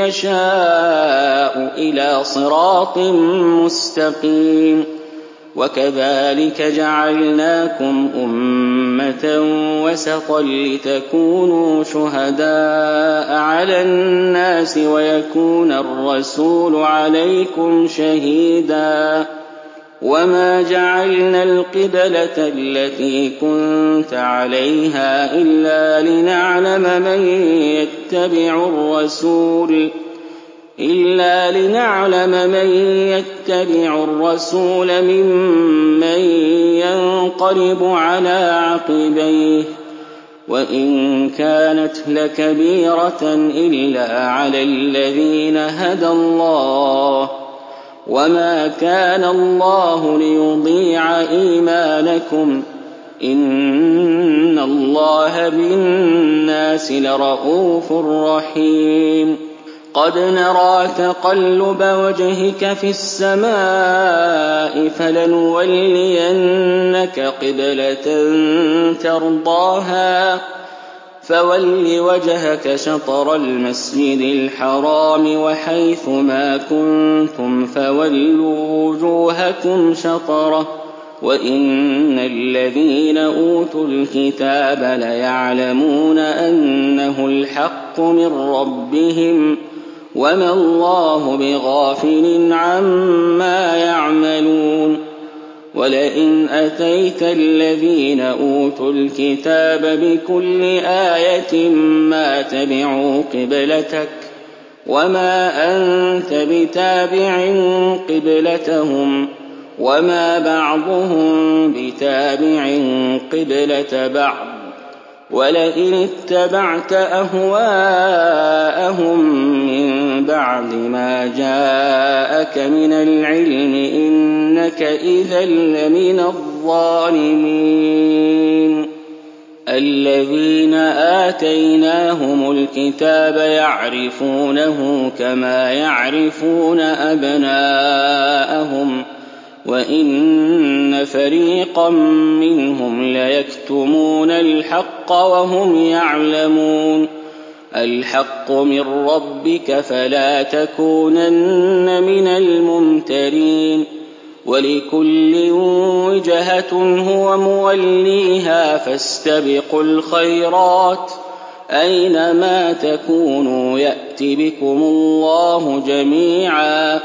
Speaker 2: يشاء إلى صراط مستقيم وكذلك جعلناكم أمة وسطا لتكونوا شهداء على الناس ويكون الرسول عليكم شهيدا وما جعلنا القبلة التي كنت عليها إلا لنعلم من يتبع الرسول إلا لنعلم من يتبع الرسول ممن ينقلب على عقبيه وإن كانت لكبيرة إلا على الذين هدى الله وما كان الله ليضيع إيمانكم إن الله بالناس لرءوف رحيم قد نرى تقلب وجهك في السماء فلنولينك قبلة ترضاها فول وجهك شطر المسجد الحرام وحيث ما كنتم فولوا وجوهكم شطره وإن الذين أوتوا الكتاب ليعلمون أنه الحق من ربهم وما الله بغافل عما يعملون ولئن أتيت الذين أوتوا الكتاب بكل آية ما تبعوا قبلتك وما أنت بتابع قبلتهم وما بعضهم بتابع قبلة بعض ولئن اتبعت أهواءهم من بعد ما جاءك من العلم إنك إذا لمن الظالمين الذين آتيناهم الكتاب يعرفونه كما يعرفون أبناءهم وإن فريقا منهم ليكتمون الحق وهم يعلمون الحق من ربك فلا تكونن من الممترين ولكل وجهة هو موليها فاستبقوا الخيرات أينما تكونوا يأت بكم الله جميعا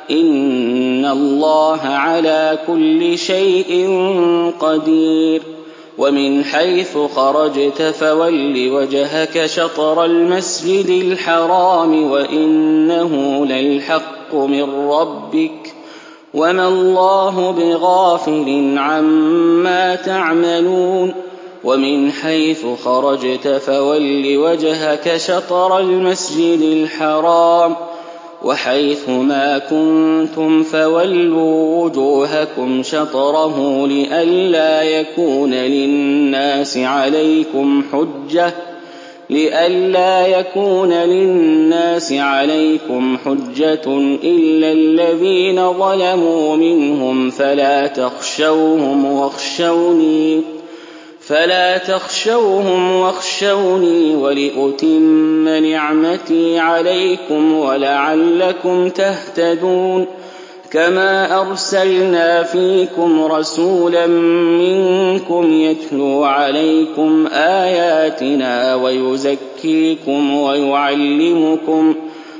Speaker 2: إن الله على كل شيء قدير ومن حيث خرجت فول وجهك شطر المسجد الحرام وإنه للحق من ربك وما الله بغافل عما تعملون ومن حيث خرجت فول وجهك شطر المسجد الحرام وحيث ما كنتم فولوا وجوهكم شطره لئلا يكون للناس عليكم حجة لئلا يكون للناس عليكم حجة إلا الذين ظلموا منهم فلا تخشوهم واخشوني فلا تخشوهم واخشوني ولأتم نعمتي عليكم ولعلكم تهتدون كما أرسلنا فيكم رسولا منكم يتلو عليكم آياتنا ويزكيكم ويعلمكم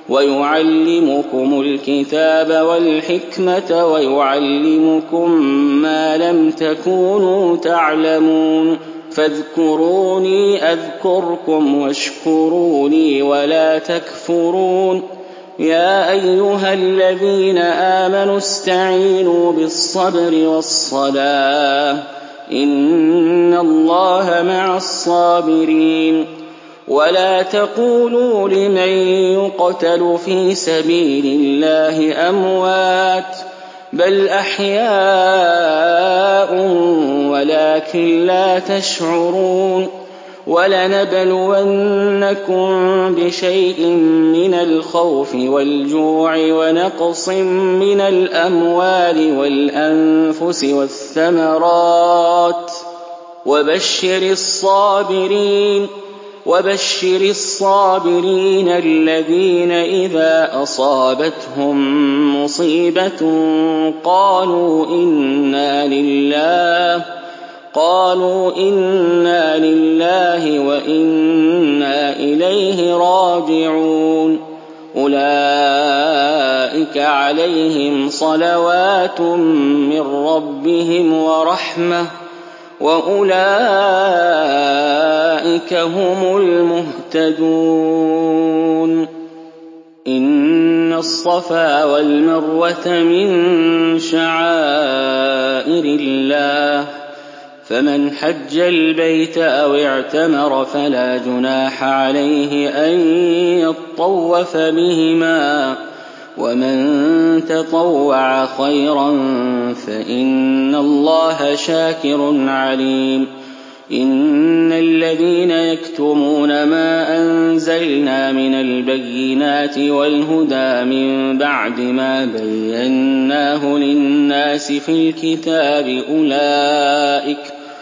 Speaker 2: ويعلمكم الكتاب والحكمة ويعلمكم ما لم تكونوا تعلمون فاذكروني أذكركم واشكروني ولا تكفرون يا أيها الذين آمنوا استعينوا بالصبر والصلاة إن الله مع الصابرين ولا تقولوا لمن يقتل في سبيل الله أموات بل أحياء ولكن لا تشعرون ولنبلونكم بشيء من الخوف والجوع ونقص من الأموال والأنفس والثمرات وبشر الصابرين وبشر الصابرين الذين إذا أصابتهم مصيبة قالوا إنا لله قالوا إنا لله وإنا إليه راجعون أولئك أولئك عليهم صلوات من ربهم ورحمة وأولئك هم المهتدون. إن الصفا والمروة من شعائر الله فمن حج البيت أو اعتمر فلا جناح عليه أن يطوف بهما ومن تطوع خيرا فإن الله شاكر عليم. إن الذين يكتمون ما أنزلنا من البينات والهدى من بعد ما بيناه للناس في الكتاب أولئك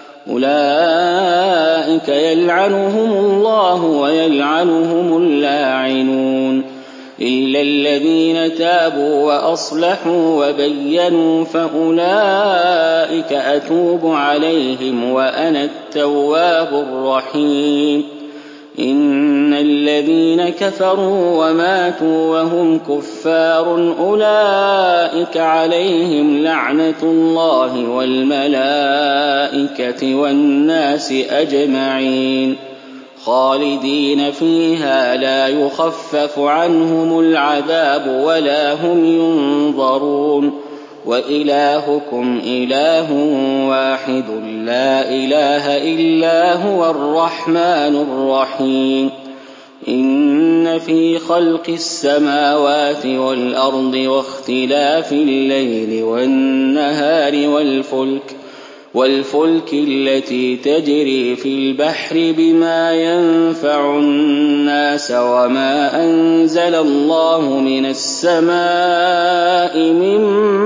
Speaker 2: أولئك يلعنهم الله ويلعنهم اللاعنون إلا الذين تابوا وأصلحوا وبينوا فأولئك أتوب عليهم وأنا التواب الرحيم. إن الذين كفروا وماتوا وهم كفار أولئك عليهم لعنة الله والملائكة والناس أجمعين خالدين فيها لا يخفف عنهم العذاب ولا هم ينظرون. وإلهكم إله واحد لا إله إلا هو الرحمن الرحيم. إن في خلق السماوات والأرض واختلاف الليل والنهار والفلك والفلك التي تجري في البحر بما ينفع الناس وما أنزل الله من السماء من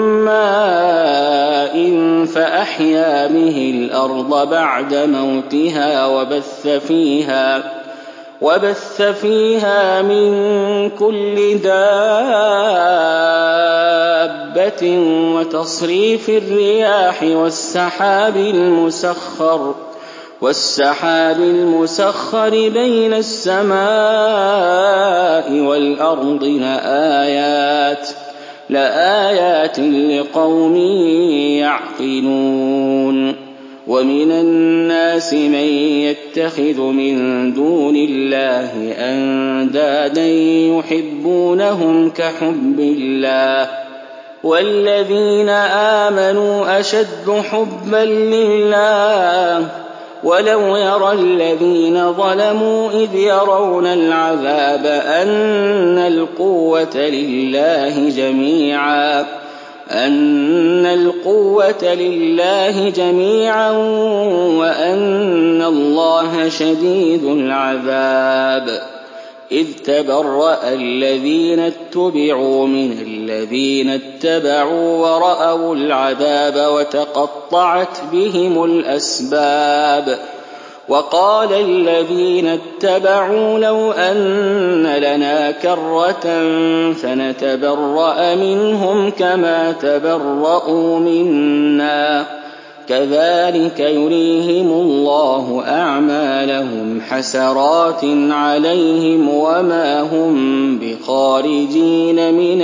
Speaker 2: ماء فأحيا به الأرض بعد موتها وبث فيها وبث فيها من كل دابة وتصريف الرياح والسحاب المسخر والسحاب المسخر بين السماء والأرض لآيات لآيات لقوم يعقلون. ومن الناس من يتخذ من دون الله أندادا يحبونهم كحب الله والذين آمنوا أشد حبا لله ولو يرى الذين ظلموا إذ يرون العذاب أن القوة لله جميعا أن القوة لله جميعا وأن الله شديد العذاب. إذ تبرأ الذين اتبعوا من الذين اتبعوا ورأوا العذاب وتقطعت بهم الأسباب. وقال الذين اتبعوا لو أن لنا كرة فنتبرأ منهم كما تبرأوا منا كذلك يريهم الله أعمالهم حسرات عليهم وما هم بخارجين من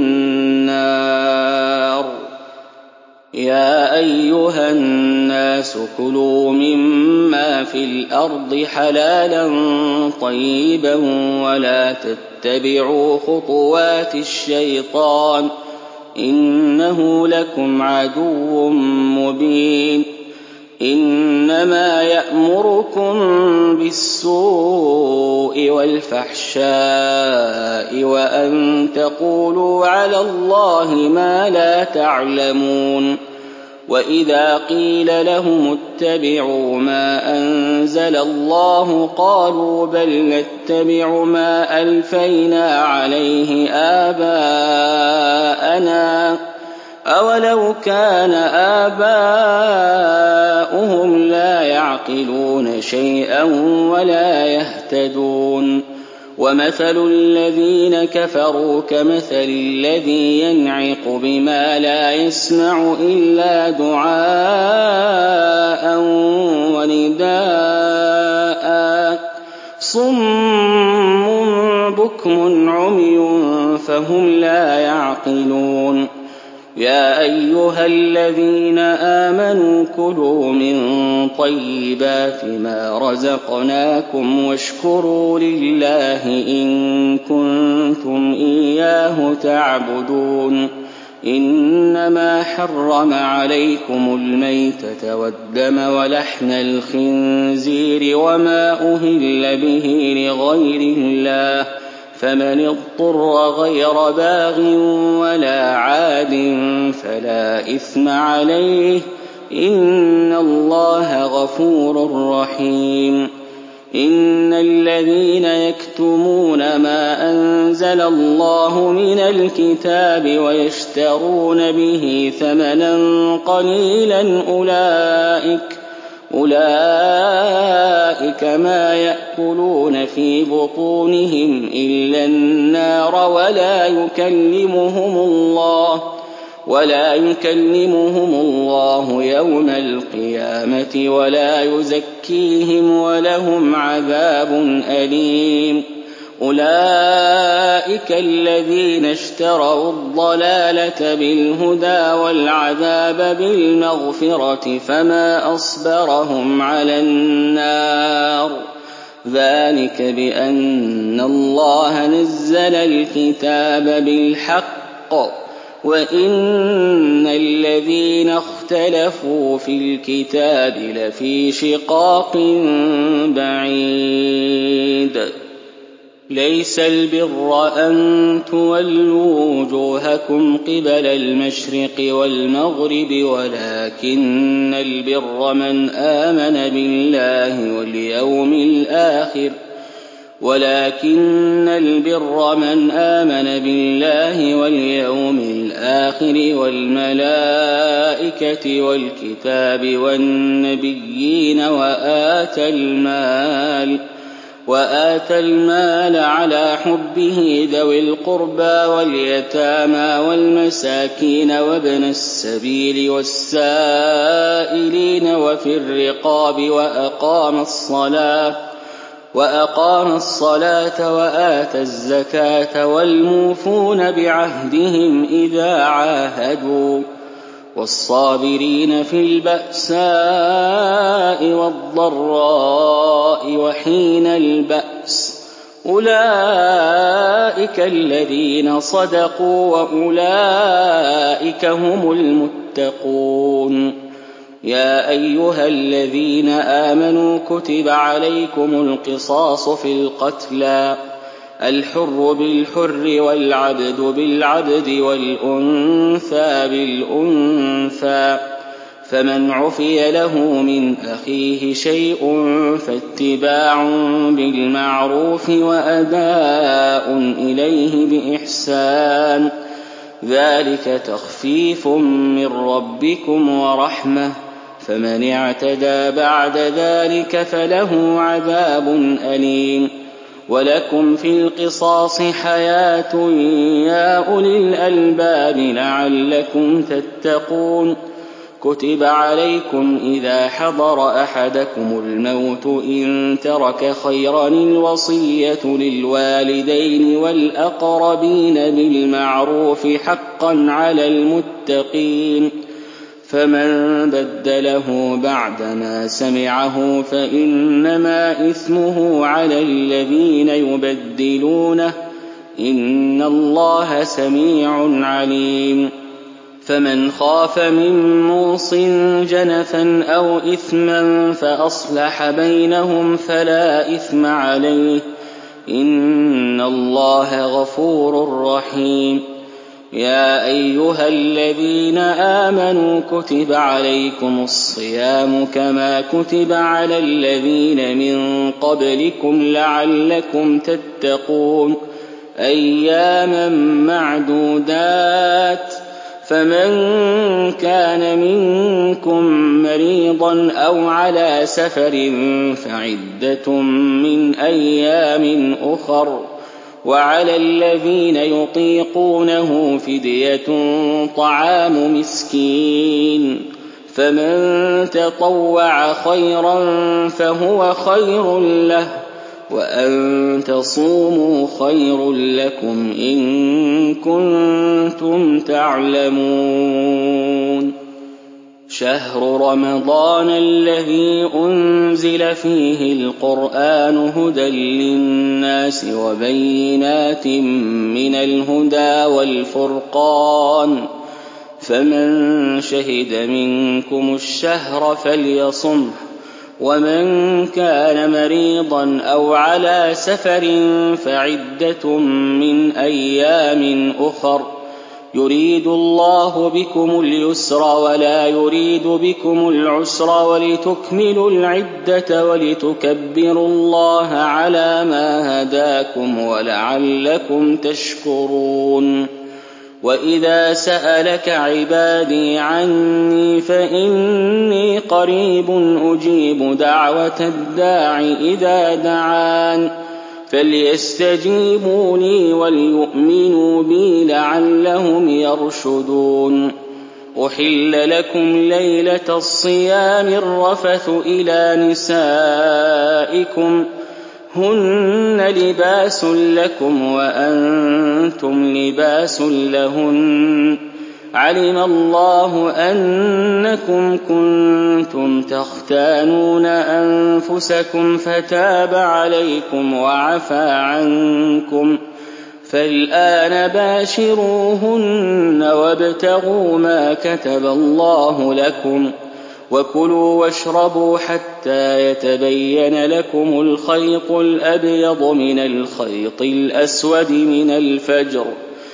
Speaker 2: النار. يا أيها الناس كلوا مما في الأرض حلالا طيبا ولا تتبعوا خطوات الشيطان إنه لكم عدو مبين. إنما يأمركم بالسوء والفحشاء وأن تقولوا على الله ما لا تعلمون. وإذا قيل لهم اتبعوا ما أنزل الله قالوا بل نتبع ما ألفينا عليه آباءنا أولو كان آباؤهم لا يعقلون شيئا ولا يهتدون. ومثل الذين كفروا كمثل الذي ينعق بما لا يسمع إلا دعاء ونداء صم بكم بكم عمي فهم لا يعقلون يا أيها الذين آمنوا كلوا من طيبات ما رزقناكم واشكروا لله إن كنتم إياه تعبدون إنما حرم عليكم الميتة والدم ولحم الخنزير وما أهل به لغير الله فمن اضطر غير باغ ولا عاد فلا إثم عليه إن الله غفور رحيم إن الذين يكتمون ما أنزل الله من الكتاب ويشترون به ثمنا قليلا أولئك أولئك ما يأكلون في بطونهم إلا النار ولا يكلمهم الله ولا يكلمهم الله يوم القيامة ولا يزكيهم ولهم عذاب أليم أولئك الذين اشتروا الضلالة بالهدى والعذاب بالمغفرة فما أصبرهم على النار ذلك بأن الله نزل الكتاب بالحق وإن الذين اختلفوا في الكتاب لفي شقاق بعيد ليس البر أن تولوا وجوهكم قبل المشرق والمغرب ولكن البر من آمن بالله واليوم الآخر ولكن البر من آمن بالله واليوم الآخر والملائكة والكتاب والنبيين وآتى المال وآتى المال على حبه ذوي القربى واليتامى والمساكين وابن السبيل والسائلين وفي الرقاب وأقام الصلاة وأقام الصلاة وآتى الزكاة والموفون بعهدهم إذا عاهدوا والصابرين في البأساء والضراء وحين البأس أولئك الذين صدقوا وأولئك هم المتقون يا أيها الذين آمنوا كتب عليكم القصاص في القتلى الحر بالحر والعبد بالعبد والأنثى بالأنثى فمن عفي له من أخيه شيء فاتباع بالمعروف وأداء إليه بإحسان ذلك تخفيف من ربكم ورحمة فمن اعتدى بعد ذلك فله عذاب أليم ولكم في القصاص حياة يا أولي الألباب لعلكم تتقون كتب عليكم إذا حضر أحدكم الموت إن ترك خيرا الوصية للوالدين والأقربين بالمعروف حقا على المتقين فمن بدله بعدما سمعه فإنما إثمه على الذين يبدلونه إن الله سميع عليم فمن خاف من موص جنفا أو إثما فأصلح بينهم فلا إثم عليه إن الله غفور رحيم يا أيها الذين آمنوا كتب عليكم الصيام كما كتب على الذين من قبلكم لعلكم تتقون أياما معدودات فمن كان منكم مريضا أو على سفر فعدة من أيام أخر وعلى الذين يطيقونه فدية طعام مسكين فمن تطوع خيرا فهو خير له وأن تصوموا خير لكم إن كنتم تعلمون. شهر رمضان الذي أنزل فيه القرآن هدى للناس وبينات من الهدى والفرقان، فمن شهد منكم الشهر فليصمه، ومن كان مريضا أو على سفر فعدة من أيام أخر، يريد الله بكم اليسر ولا يريد بكم العسر ولتكملوا العدة ولتكبروا الله على ما هداكم ولعلكم تشكرون. وإذا سألك عبادي عني فإني قريب أجيب دعوة الداع إذا دعان، فليستجيبوا لي وليؤمنوا بي لعلهم يرشدون. أحل لكم ليلة الصيام الرفث إلى نسائكم، هن لباس لكم وأنتم لباس لهن، علم الله أنكم كنتم تختانون أنفسكم فتاب عليكم وعفى عنكم، فالآن باشروهن وابتغوا ما كتب الله لكم، وكلوا واشربوا حتى يتبين لكم الخيط الأبيض من الخيط الأسود من الفجر،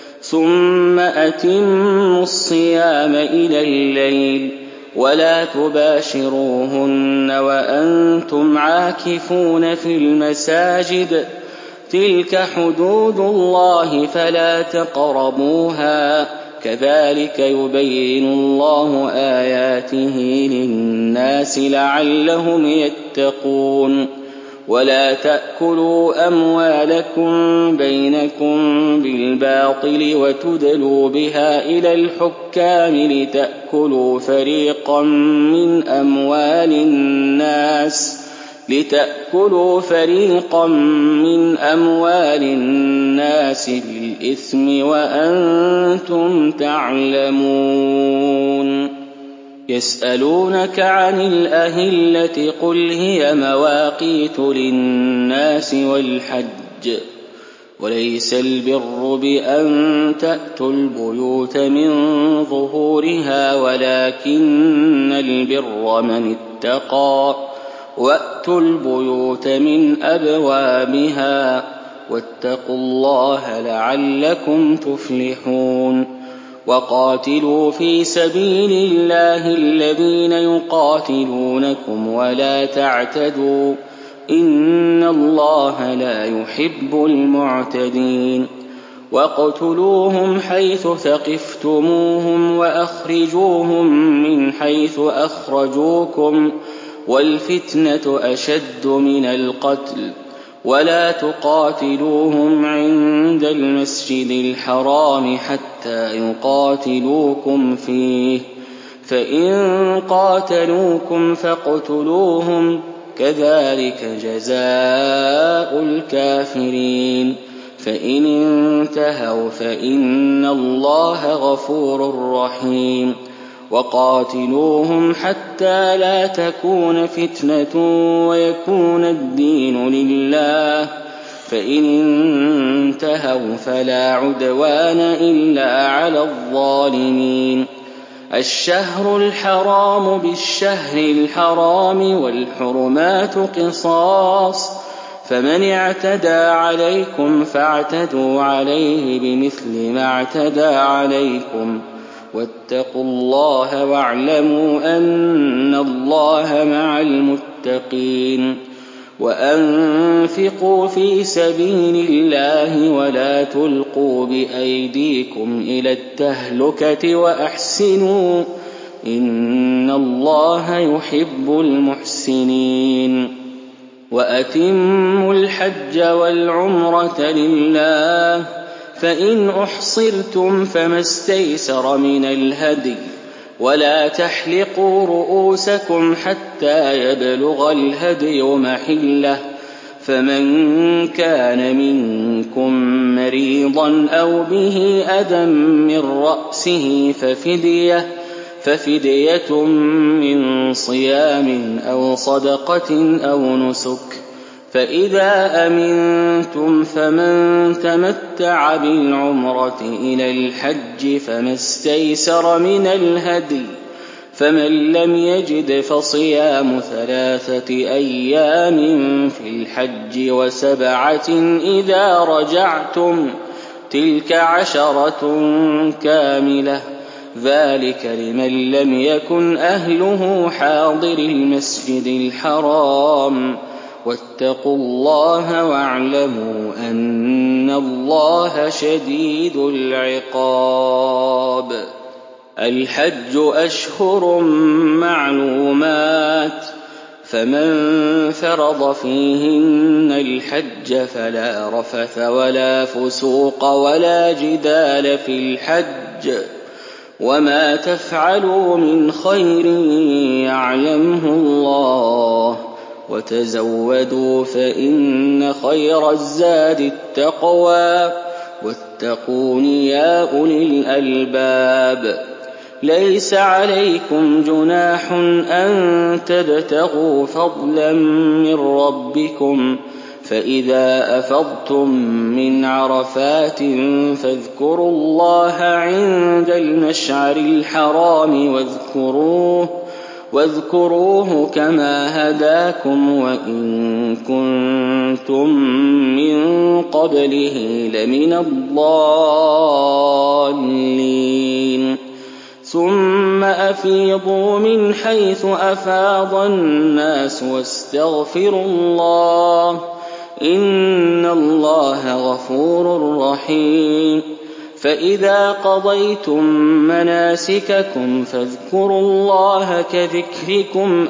Speaker 2: ثم أتموا الصيام إلى الليل، ولا تباشروهن وأنتم عاكفون في المساجد، تلك حدود الله فلا تقربوها، كذلك يبين الله آياته للناس لعلهم يتقون. ولا تأكلوا أموالكم بينكم بالباطل وتدلوا بها إلى الحكام لتأكلوا فريقا من أموال الناس لتأكلوا فريقا من أموال الناس بالإثم وأنتم تعلمون. يسألونك عن الأهلة قل هي مواقيت للناس والحج، وليس البر بأن تأتوا البيوت من ظهورها ولكن البر من اتقى، وأتوا البيوت من أبوابها، واتقوا الله لعلكم تفلحون. وقاتلوا في سبيل الله الذين يقاتلونكم ولا تعتدوا، إن الله لا يحب المعتدين. واقتلوهم حيث ثقفتموهم وأخرجوهم من حيث أخرجوكم، والفتنة أشد من القتل، ولا تقاتلوهم عند المسجد الحرام حتى يقاتلوكم فيه، فإن قاتلوكم فاقتلوهم، كذلك جزاء الكافرين. فإن انتهوا فإن الله غفور رحيم. وقاتلوهم حتى لا تكون فتنة ويكون الدين لله، فإن انتهوا فلا عدوان إلا على الظالمين. الشهر الحرام بالشهر الحرام والحرمات قصاص، فمن اعتدى عليكم فاعتدوا عليه بمثل ما اعتدى عليكم، واتقوا الله واعلموا أن الله مع المتقين. وأنفقوا في سبيل الله ولا تلقوا بأيديكم إلى التهلكة وأحسنوا، إن الله يحب المحسنين. وأتموا الحج والعمرة لله، فإن أحصرتم فما استيسر من الهدي، ولا تحلقوا رؤوسكم حتى يبلغ الهدي محله، فمن كان منكم مريضا أو به أذى من رأسه ففدية, ففدية من صيام أو صدقة أو نسك. فإذا أمنتم فمن تمتع بالعمرة إلى الحج فما استيسر من الهدي، فمن لم يجد فصيام ثلاثة أيام في الحج وسبعة إذا رجعتم، تلك عشرة كاملة، ذلك لمن لم يكن أهله حاضر المسجد الحرام. واتقوا الله واعلموا أن الله شديد العقاب. الحج أشهر معلومات، فمن فرض فيهن الحج فلا رفث ولا فسوق ولا جدال في الحج، وما تفعلوا من خير يعلمه الله، وتزودوا فإن خير الزاد التقوى، واتقون يا أولي الألباب. ليس عليكم جناح أن تبتغوا فضلا من ربكم، فإذا أفضتم من عرفات فاذكروا الله عند المشعر الحرام واذكروه, واذكروه كما هداكم وإن كنتم من قبله لمن الضالين. ثم أفيضوا من حيث أفاض الناس واستغفروا الله، إن الله غفور رحيم. فإذا قضيتم مناسككم فاذكروا الله كذكركم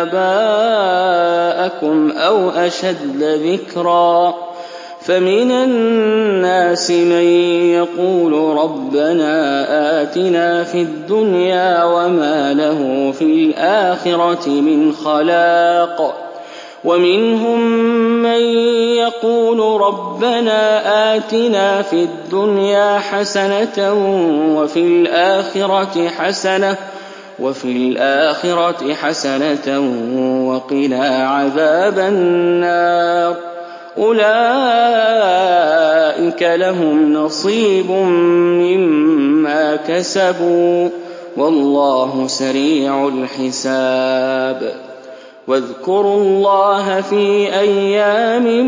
Speaker 2: آباءكم أو أشد ذكرا. فمن الناس من يقول ربنا آتنا في الدنيا وما له في الآخرة من خلاق، ومنهم من يقول ربنا آتنا في الدنيا حسنة وفي الآخرة حسنة وفي الآخرة حسنة وقنا عذاب النار. أولئك لهم نصيب مما كسبوا والله سريع الحساب. واذكروا الله في أيام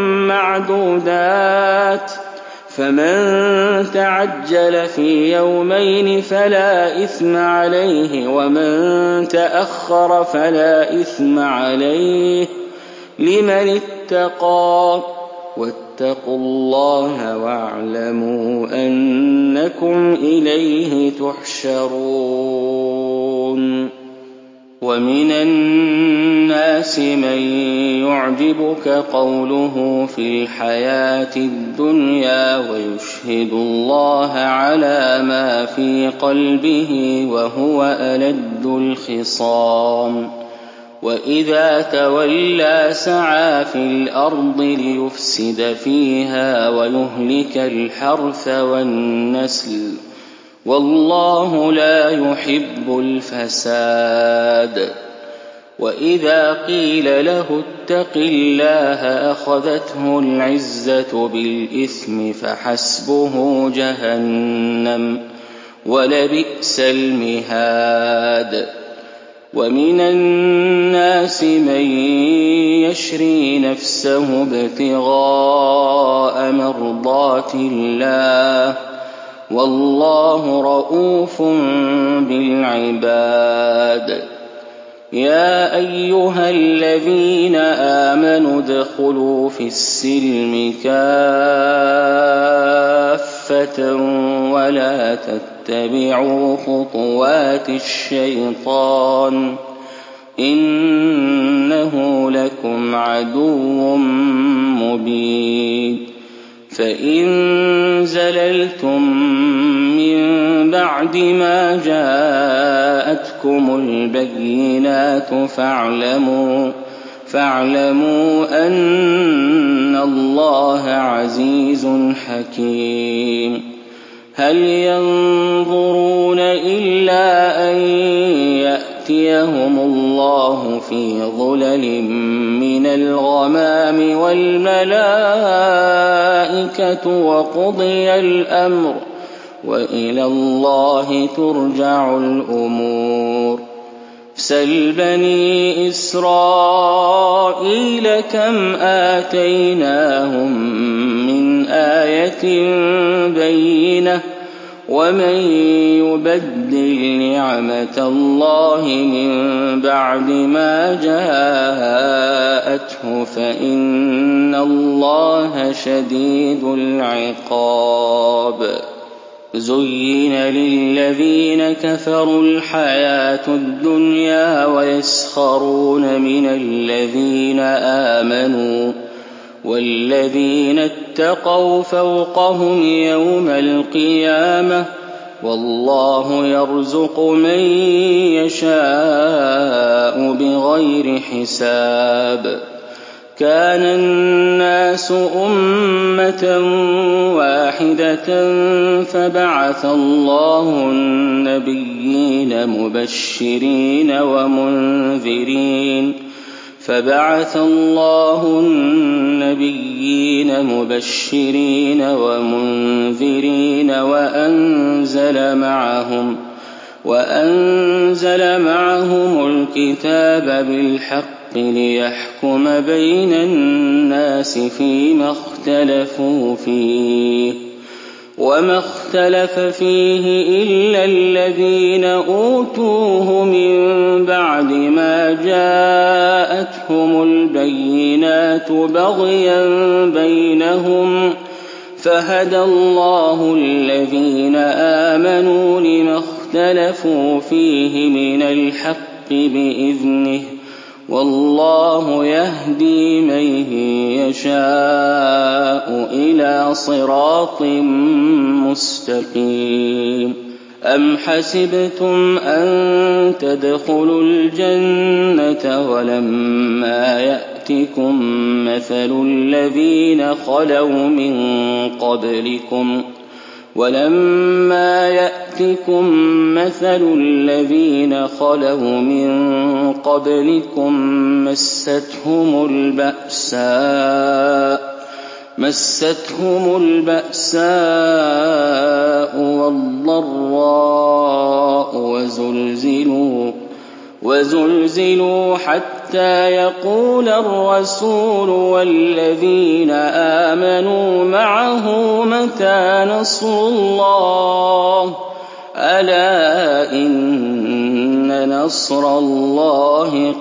Speaker 2: معدودات، فمن تعجل في يومين فلا إثم عليه، ومن تأخر فلا إثم عليه لمن اتقى. واتقوا الله واعلموا أنكم إليه تحشرون. ومن الناس من يعجبك قوله في الحياة الدنيا ويشهد الله على ما في قلبه وهو ألد الخصام. وإذا تولى سعى في الأرض ليفسد فيها ويهلك الحرث والنسل، والله لا يحب الفساد. وإذا قيل له اتق الله أخذته العزة بالإثم فحسبه جهنم ولبئس المهاد. ومن الناس من يشري نفسه ابتغاء مرضات الله، والله رؤوف بالعباد. يا أيها الذين آمنوا ادخلوا في السلم كافة ولا تتبعوا خطوات الشيطان، إنه لكم عدو مبين. فإن زللتم من بعد ما جاءتكم البينات فاعلموا, فاعلموا أن الله عزيز حكيم. هل ينظرون إلا أن يأتيهم الله في ظلل من الغمام والملائكة وقضي الأمر وإلى الله ترجع الأمور. سل بني إسرائيل كم آتيناهم من آية بينة ومن يبدل نعمة الله من بعد ما جاءته فإن الله شديد العقاب. زين للذين كفروا الحياة الدنيا ويسخرون من الذين آمنوا والذين اتقوا فوقهم يوم القيامة والله يرزق من يشاء بغير حساب. كان الناس أمة واحدة فبعث الله النبيين مبشرين ومنذرين فبعث الله النبيين مبشرين ومنذرين وأنزل معهم وأنزل معهم الكتاب بالحق ليحكم بين الناس فيما اختلفوا فيه وما اختلف فيه إلا الذين أوتوه من بعد ما جاءتهم البينات بغيا بينهم فهدى الله الذين آمنوا لما اختلفوا فيه من الحق بإذنه والله يهدي من يشاء إلى صراط مستقيم. أم حسبتم أن تدخلوا الجنة ولما يأتكم مثل الذين خلوا من قبلكم ولما يأتكم مثل الذين خلوا من قبلكم مستهم البأساء مستهم البأساء والضراء وزلزلوا وزلزلوا حتى يقول الرسول والذين آمنوا معه متى نصر الله ألا إن نصر الله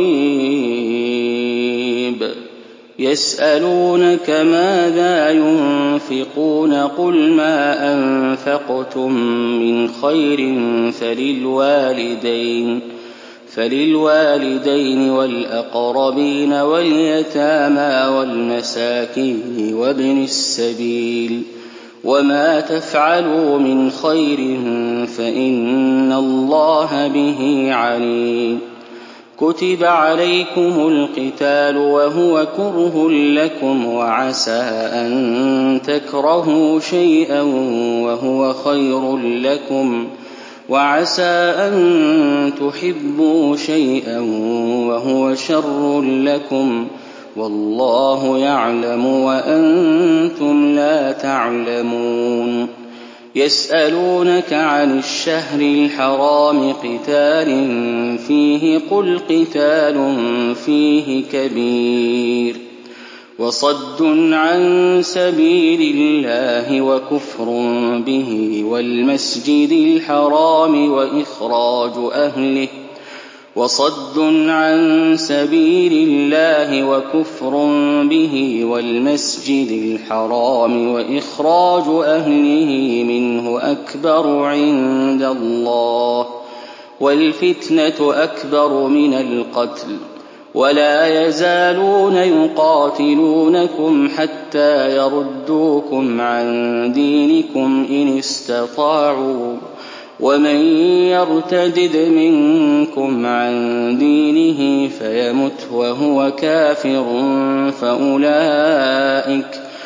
Speaker 2: قريب. يسألونك ماذا ينفقون قل ما أنفقتم من خير فللوالدين فللوالدين والأقربين واليتامى والمساكين وابن السبيل وما تفعلوا من خير فإن الله به عليم. كتب عليكم القتال وهو كره لكم وعسى أن تكرهوا شيئا وهو خير لكم وعسى أن تحبوا شيئا وهو شر لكم والله يعلم وأنتم لا تعلمون. يسألونك عن الشهر الحرام قتال فيه قل قتال فيه كبير وصد عن سبيل الله وكفر به والمسجد الحرام وإخراج أهله وصد عن سبيل الله وكفر به والمسجد الحرام وإخراج أهله منه أكبر عند الله والفتنة أكبر من القتل ولا يزالون يقاتلونكم حتى يردوكم عن دينكم إن استطاعوا ومن يرتدد منكم عن دينه فيمت وهو كافر فأولئك,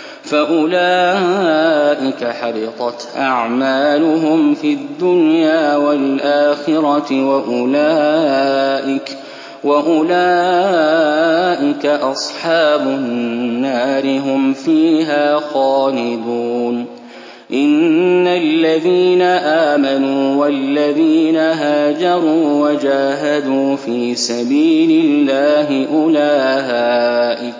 Speaker 2: فأولئك حبطت أعمالهم في الدنيا والآخرة وأولئك, وأولئك أصحاب النار هم فيها خالدون. إن الذين آمنوا والذين هاجروا وجاهدوا في سبيل الله أولئك,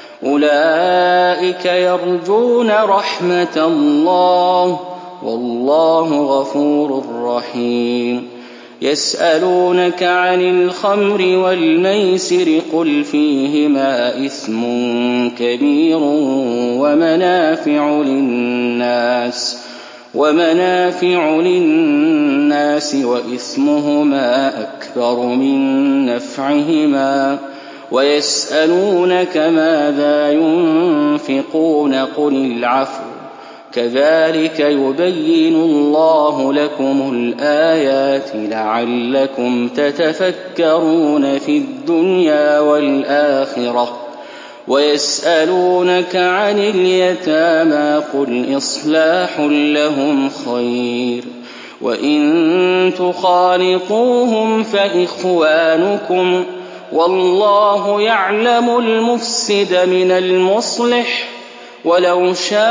Speaker 2: أولئك يرجون رحمة الله والله غفور رحيم. يسألونك عن الخمر والميسر قل فيهما إثم كبير ومنافع للناس, ومنافع للناس وإثمهما أكبر من نفعهما. ويسألونك ماذا ينفقون قل العفو كذلك يبين الله لكم الآيات لعلكم تتفكرون في الدنيا والآخرة. ويسألونك عن اليتامى قل إصلاح لهم خير وإن تخالطوهم فإخوانكم والله يعلم المفسد من المصلح ولو شاء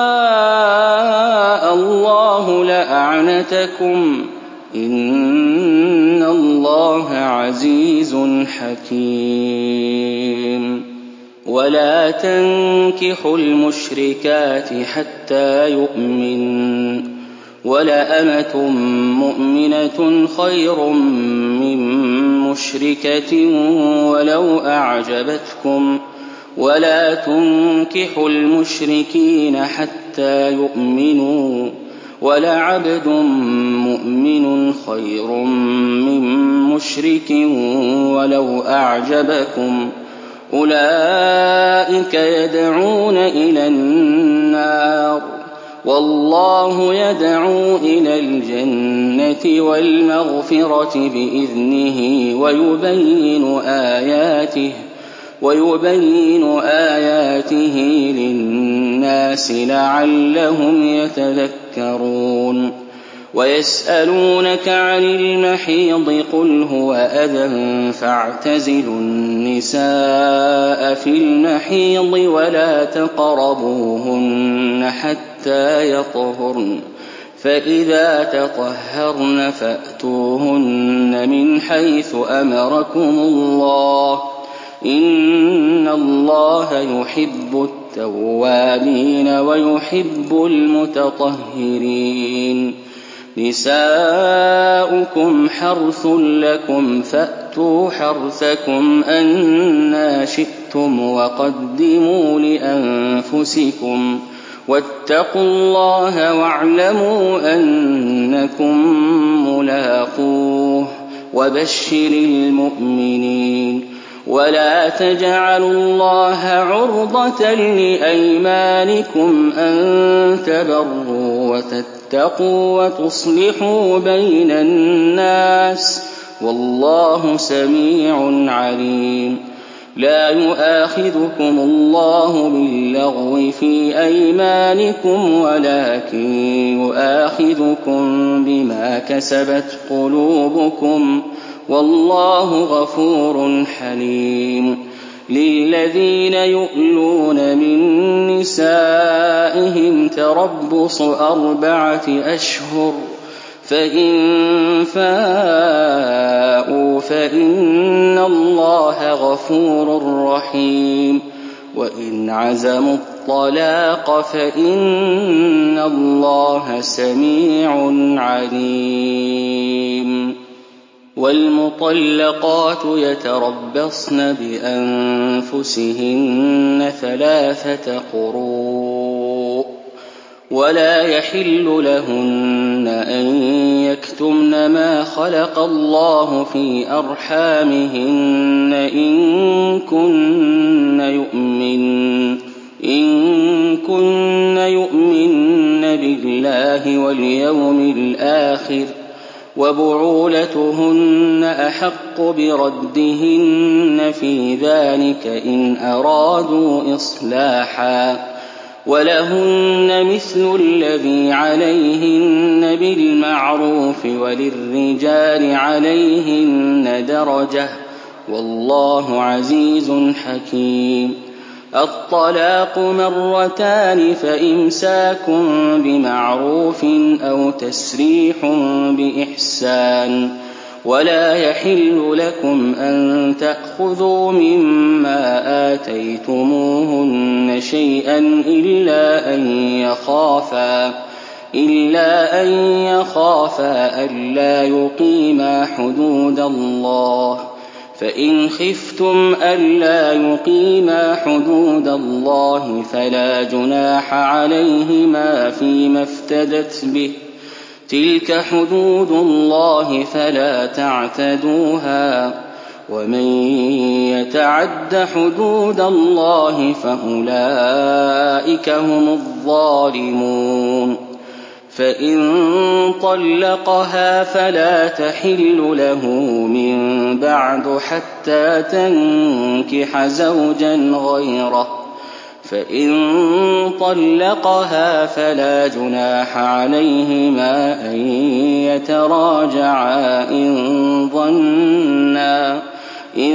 Speaker 2: الله لأعنتكم إن الله عزيز حكيم. ولا تنكحوا المشركات حتى يؤمن ولأمة مؤمنة خير من مشركة ولو أعجبتكم ولا تنكحوا المشركين حتى يؤمنوا ولعبد مؤمن خير من مشرك ولو أعجبكم أولئك يدعون إلى النار والله يدعو إلى الجنة والمغفرة بإذنه ويبين آياته ويبين آياته للناس لعلهم يتذكرون. ويسألونك عن المحيض قل هو أذى فاعتزلوا النساء في المحيض ولا تقربوهن حتى يطهرن فإذا تطهرن فأتوهن من حيث أمركم الله إن الله يحب التوابين ويحب المتطهرين. نساؤكم حرث لكم فأتوا حرثكم أنى شئتم وقدموا لأنفسكم واتقوا الله واعلموا أنكم ملاقوه وبشر المؤمنين. ولا تجعلوا الله عرضة لأيمانكم أن تبروا وتتقوا وتصلحوا بين الناس والله سميع عليم. لا يؤاخذكم الله باللغو في أيمانكم ولكن يؤاخذكم بما كسبت قلوبكم والله غفور حليم. للذين يؤلون من نسائهم تربص أربعة أشهر فإن فاءوا فإن الله غفور رحيم. وإن عزموا الطلاق فإن الله سميع عليم. والمطلقات يتربصن بأنفسهن ثلاثة قروء ولا يحل لهن أن يكتمن ما خلق الله في أرحامهن إن كن يؤمن إن كن يؤمن بالله واليوم الآخر وبعولتهن أحق بردهن في ذلك إن أرادوا إصلاحا ولهن مثل الذي عليهن بالمعروف وللرجال عليهن درجة والله عزيز حكيم. الطلاق مرتان فإمساك بمعروف أو تسريح بإحسان ولا يحل لكم أن تأخذوا مما آتيتموهن شيئا إلا أن يخافا إلا أن يخافا ألا يقيما حدود الله فإن خفتم ألا يقيما حدود الله فلا جناح عليهما فيما افتدت به تلك حدود الله فلا تعتدوها ومن يتعد حدود الله فأولئك هم الظالمون. فإن طلقها فلا تحل له من بعد حتى تنكح زوجا غيره فإن طلقها فلا جناح عليهما أن يتراجعا إن ظنا إن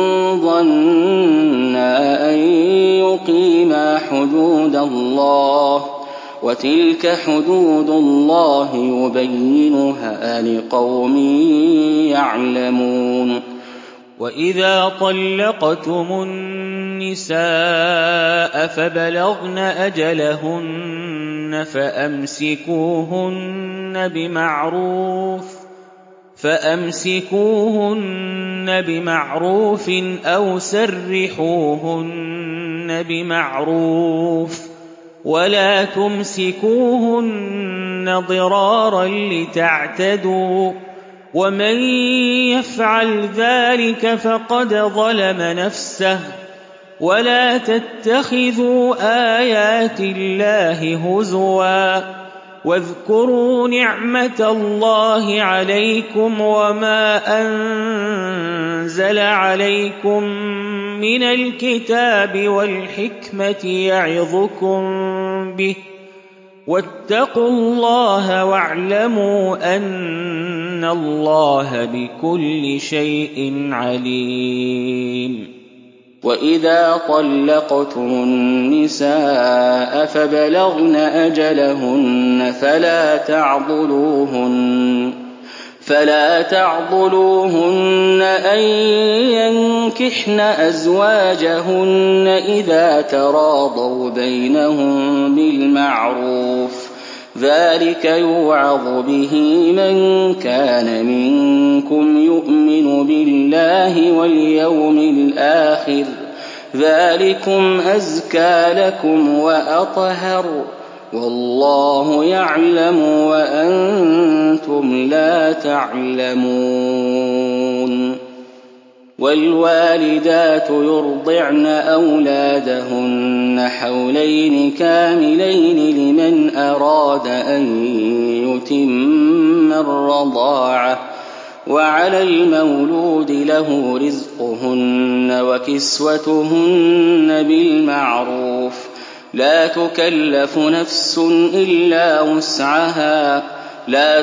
Speaker 2: ظنا أن يقيما حدود الله وتلك حدود الله يبينها لقوم يعلمون.
Speaker 1: وإذا طلقتم النساء فبلغن أجلهن فأمسكوهن بمعروف فأمسكوهن بمعروف أو سرحوهن بمعروف ولا تمسكوهن ضرارا لتعتدوا ومن يفعل ذلك فقد ظلم نفسه ولا تتخذوا آيات الله هزوا واذكروا نعمة الله عليكم وما أنزل عليكم من الكتاب والحكمة يعظكم به واتقوا الله واعلموا أن الله بكل شيء عليم.
Speaker 2: وإذا طلقتم النساء فبلغن أجلهن فلا تعضلوهن فلا تعضلوهن أن ينكحن أزواجهن إذا تراضوا بينهم بالمعروف ذلك يوعظ به من كان منكم يؤمن بالله واليوم الآخر ذلكم أزكى لكم وأطهر والله يعلم وأنتم لا تعلمون. والوالدات يرضعن أولادهن حولين كاملين لمن أراد أن يتم الرضاعة وعلى المولود له رزقهن وكسوتهن بالمعروف لا تكلف نفس إلا وسعها لا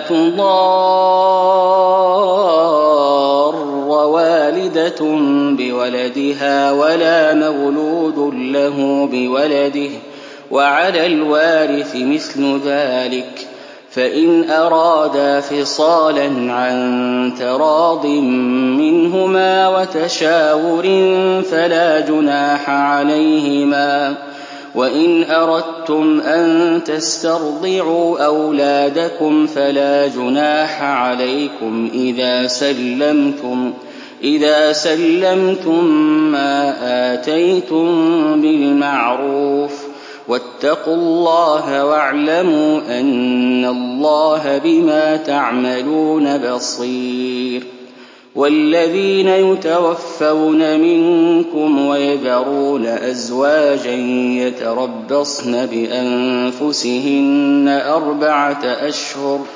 Speaker 2: تضار والدة بولدها ولا مولود له بولده وعلى الوارث مثل ذلك فإن أرادا فصالا عن تراض منهما وتشاور فلا جناح عليهما وإن أردتم أن تسترضعوا أولادكم فلا جناح عليكم إذا سلمتم إذا سلمتم ما آتيتم بالمعروف واتقوا الله واعلموا أن الله بما تعملون بصير. والذين يتوفون منكم ويذرون أزواجا يتربصن بأنفسهن أربعة أشهر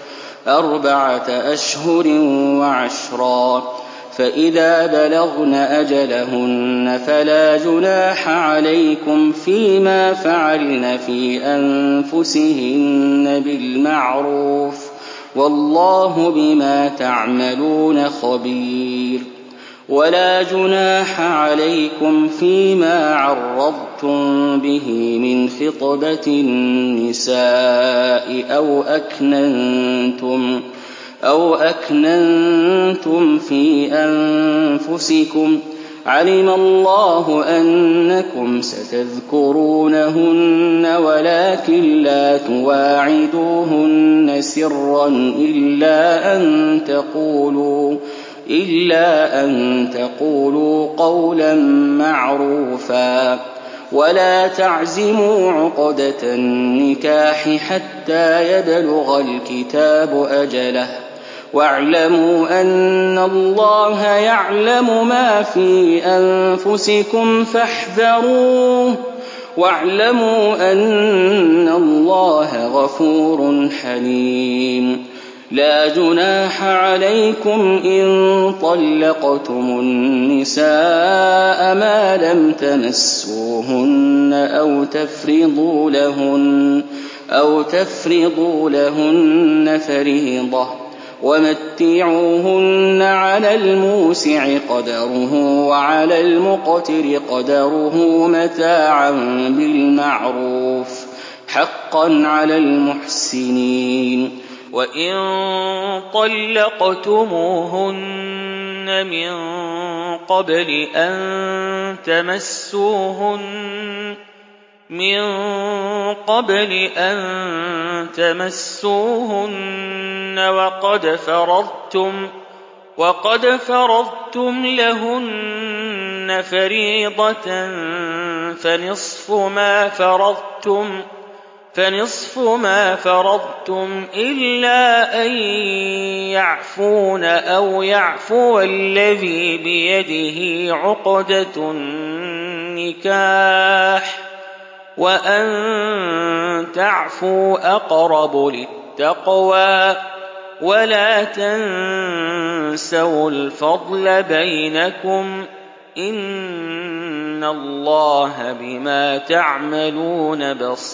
Speaker 2: أربعة أشهر وعشرا، فإذا بلغن أجلهن فلا جناح عليكم فيما فعلن في أنفسهن بالمعروف، والله بما تعملون خبير. ولا جناح عليكم فيما عرضتم به من خطبة النساء أو أكننتم أو أكننتم في أنفسكم، علم الله أنكم ستذكرونهن ولكن لا تواعدوهن سرا إلا أن تقولوا إلا أن تقولوا قولا معروفا، ولا تعزموا عقدة النكاح حتى يبلغ الكتاب أجله، واعلموا أن الله يعلم ما في أنفسكم فاحذروه، واعلموا أن الله غفور حليم. لا جناح عليكم إن طلقتم النساء ما لم تمسوهن أو تفرضوا لهن, أو تفرضوا لهن فريضة، ومتعوهن على الموسع قدره وعلى المقتر قدره متاعا بالمعروف، حقا على المحسنين.
Speaker 1: وإن طلقتموهن من قبل أن تمسوهن من قبل أن تمسوهن وقد فرضتم وقد فرضتم لهن فريضة فنصف ما فرضتم فنصف ما فرضتم إلا أن يعفون أو يعفو الذي بيده عقدة النكاح، وأن تعفوا أقرب للتقوى، ولا تنسوا الفضل بينكم، إن الله بما تعملون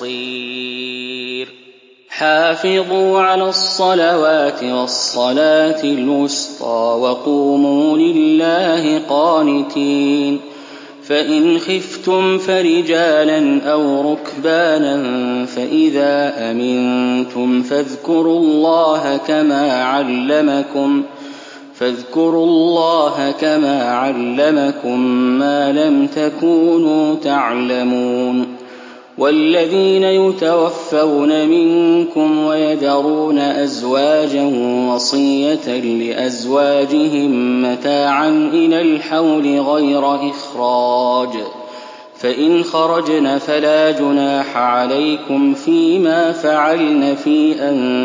Speaker 1: بصير.
Speaker 2: حافظوا على الصلوات والصلاة الوسطى وقوموا لله قانتين، فإن خفتم فرجالا أو ركبانا فإذا أمنتم فاذكروا الله كما علمكم فاذكروا الله كما علمكم ما لم تكونوا تعلمون. والذين يتوفون منكم ويذرون أزواجا وصية لأزواجهم متاعا إلى الحول غير إخراج، فإن خرجن فلا جناح عليكم فيما فعلن في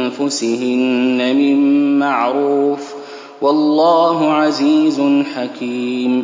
Speaker 2: أنفسهن من معروف، والله عزيز حكيم.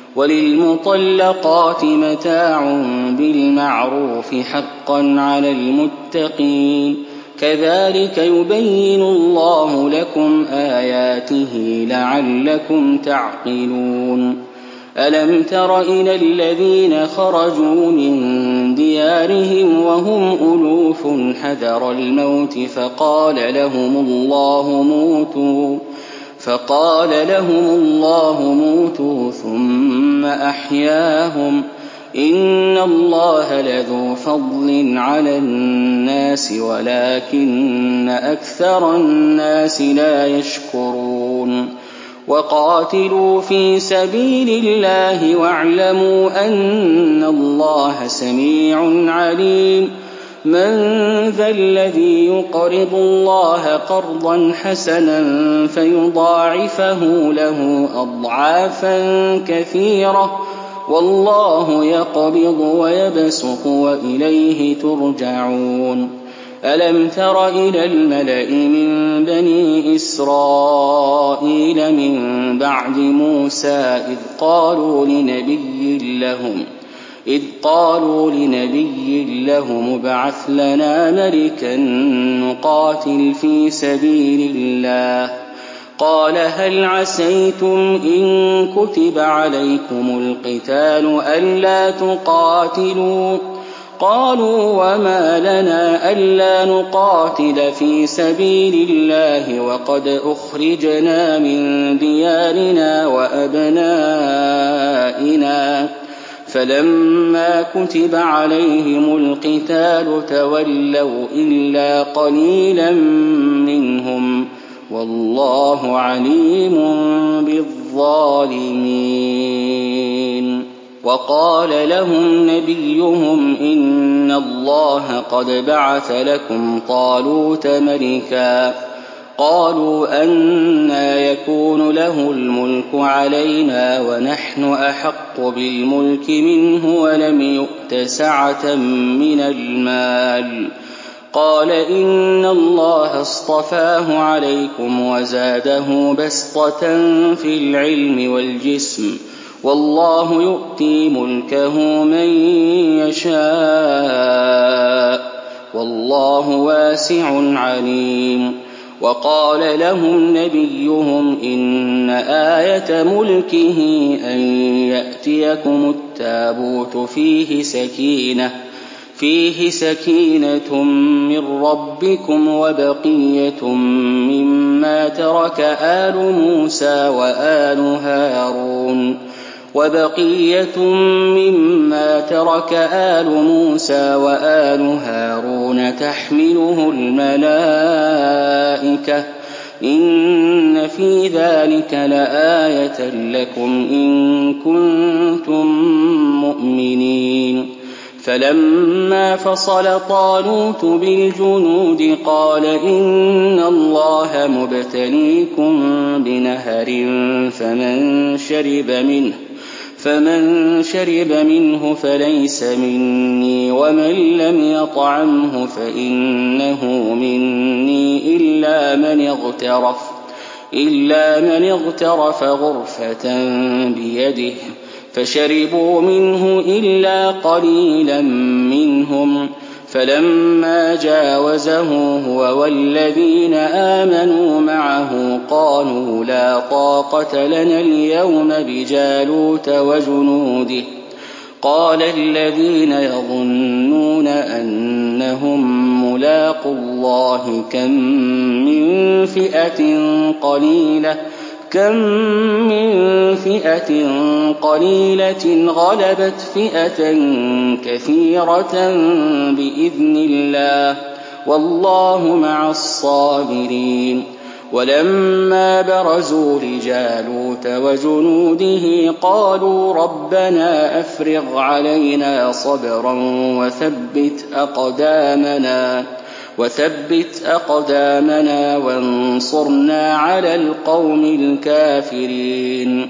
Speaker 2: وللمطلقات متاع بالمعروف حقا على المتقين، كذلك يبين الله لكم آياته لعلكم تعقلون. ألم تر إلى الذين خرجوا من ديارهم وهم ألوف حذر الموت فقال لهم الله موتوا فقال لهم الله موتوا ثم أحياهم، إن الله لذو فضل على الناس ولكن أكثر الناس لا يشكرون. وقاتلوا في سبيل الله واعلموا أن الله سميع عليم. من ذا الذي يقرض الله قرضا حسنا فيضاعفه له أضعافا كثيرة، والله يقبض ويبسط وإليه ترجعون. ألم تر إلى الملأ من بني إسرائيل من بعد موسى إذ قالوا لنبي لهم إذ قالوا لنبي لهم ابعث لنا ملكا نقاتل في سبيل الله قال هل عسيتم إن كتب عليكم القتال ألا تقاتلوا قالوا وما لنا ألا نقاتل في سبيل الله وقد أخرجنا من ديارنا وأبنائنا فلما كتب عليهم القتال تولوا إلا قليلا منهم والله عليم بالظالمين وقال لهم نبيهم إن الله قد بعث لكم طالوت ملكا قالوا أنى يكون له الملك علينا ونحن أحق بالملك منه ولم يؤت سعة من المال قال إن الله اصطفاه عليكم وزاده بسطة في العلم والجسم والله يؤتي ملكه من يشاء والله واسع عليم وقال لهم نبيهم إن آية ملكه أن يأتيكم التابوت فيه سكينة فيه سكينة من ربكم وبقية مما ترك آل موسى وآل هارون وبقية مما ترك آل موسى وآل هارون تحمله الملائكة إن في ذلك لآية لكم إن كنتم مؤمنين فلما فصل طالوت بالجنود قال إن الله مبتليكم بنهر فمن شرب منه فمن شرب منه فليس مني ومن لم يطعمه فإنه مني إلا من اغترف إلا من اغترف غرفة بيده فشربوا منه إلا قليلا منهم فلما جاوزه هو والذين آمنوا معه قالوا لا طاقة لنا اليوم بجالوت وجنوده قال الذين يظنون أنهم ملاقو الله كم من فئة قليلة كم من فئة قليلة غلبت فئة كثيرة بإذن الله والله مع الصابرين ولما برزوا لجالوت وجنوده قالوا ربنا أفرغ علينا صبرا وثبت أقدامنا وثبت أقدامنا وانصرنا على القوم الكافرين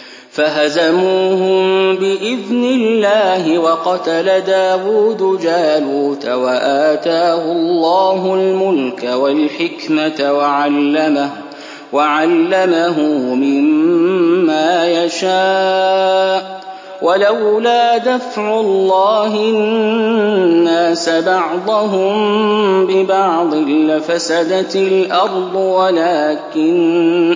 Speaker 2: فهزموهم بإذن الله وقتل داود جالوت وآتاه الله الملك والحكمة وعلمه وعلمه مما يشاء ولولا دفع الله الناس بعضهم ببعض لفسدت الأرض ولكن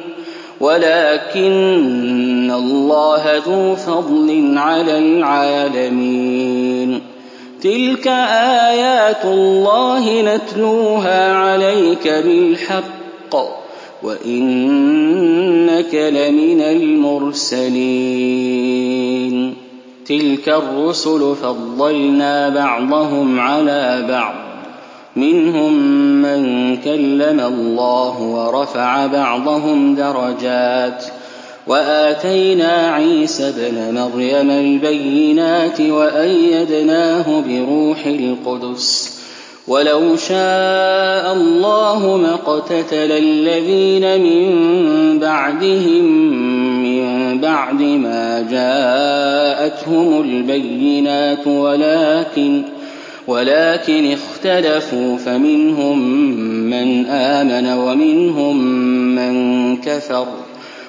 Speaker 2: ولكن الله ذو فضل على العالمين تلك آيات الله نتلوها عليك بالحق وإنك لمن المرسلين تلك الرسل فضلنا بعضهم على بعض منهم من كلم الله ورفع بعضهم درجات وآتينا عيسى ابن مريم البينات وأيدناه بروح القدس ولو شاء الله ما اقتتل الذين من بعدهم من بعد ما جاءتهم البينات ولكن ولكن اختلفوا فمنهم من آمن ومنهم من كفر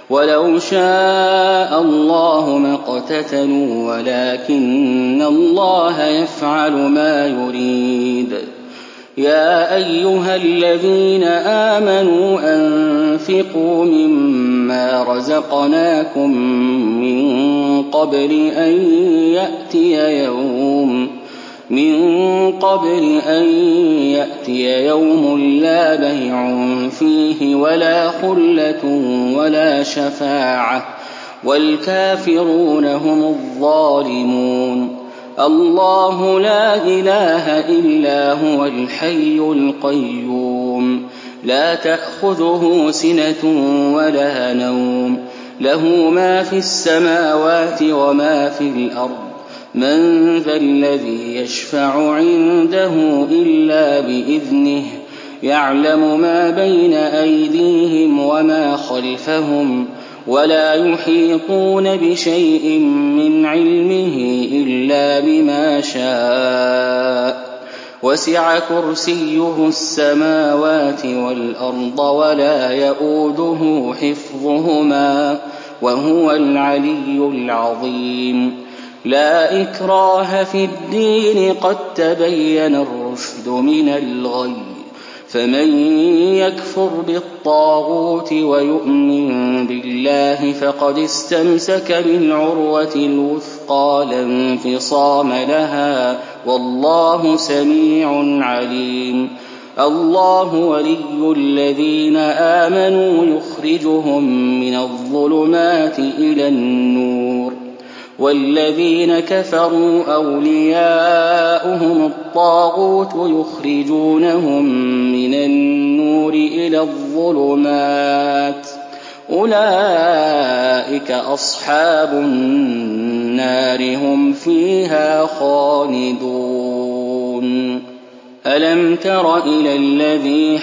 Speaker 2: ولو شاء الله ما اقتتلوا ولكن الله يفعل ما يريد. يا أيها الذين آمنوا أنفقوا مما رزقناكم من قبل أن يأتي يوم من قبل أن يأتي يوم لا بيع فيه ولا خلة ولا شفاعة والكافرون هم الظالمون. الله لا إله إلا هو الحي القيوم لا تأخذه سنة ولا نوم له ما في السماوات وما في الأرض من ذا الذي يشفع عنده إلا بإذنه يعلم ما بين أيديهم وما خلفهم ولا يحيطون بشيء من علمه إلا بما شاء وسع كرسيه السماوات والأرض ولا يئوده حفظهما وهو العلي العظيم. لا إكراه في الدين قد تبين الرشد من الغي فمن يكفر بالطاغوت ويؤمن بالله فقد استمسك بالعروة الوثقى لا انفصام لها والله سميع عليم. الله ولي الذين آمنوا يخرجهم من الظلمات إلى النور والذين كفروا أولياؤهم الطاغوت يخرجونهم من النور إلى الظلمات أولئك أصحاب النار هم فيها خالدون. ألم تر إلى الذي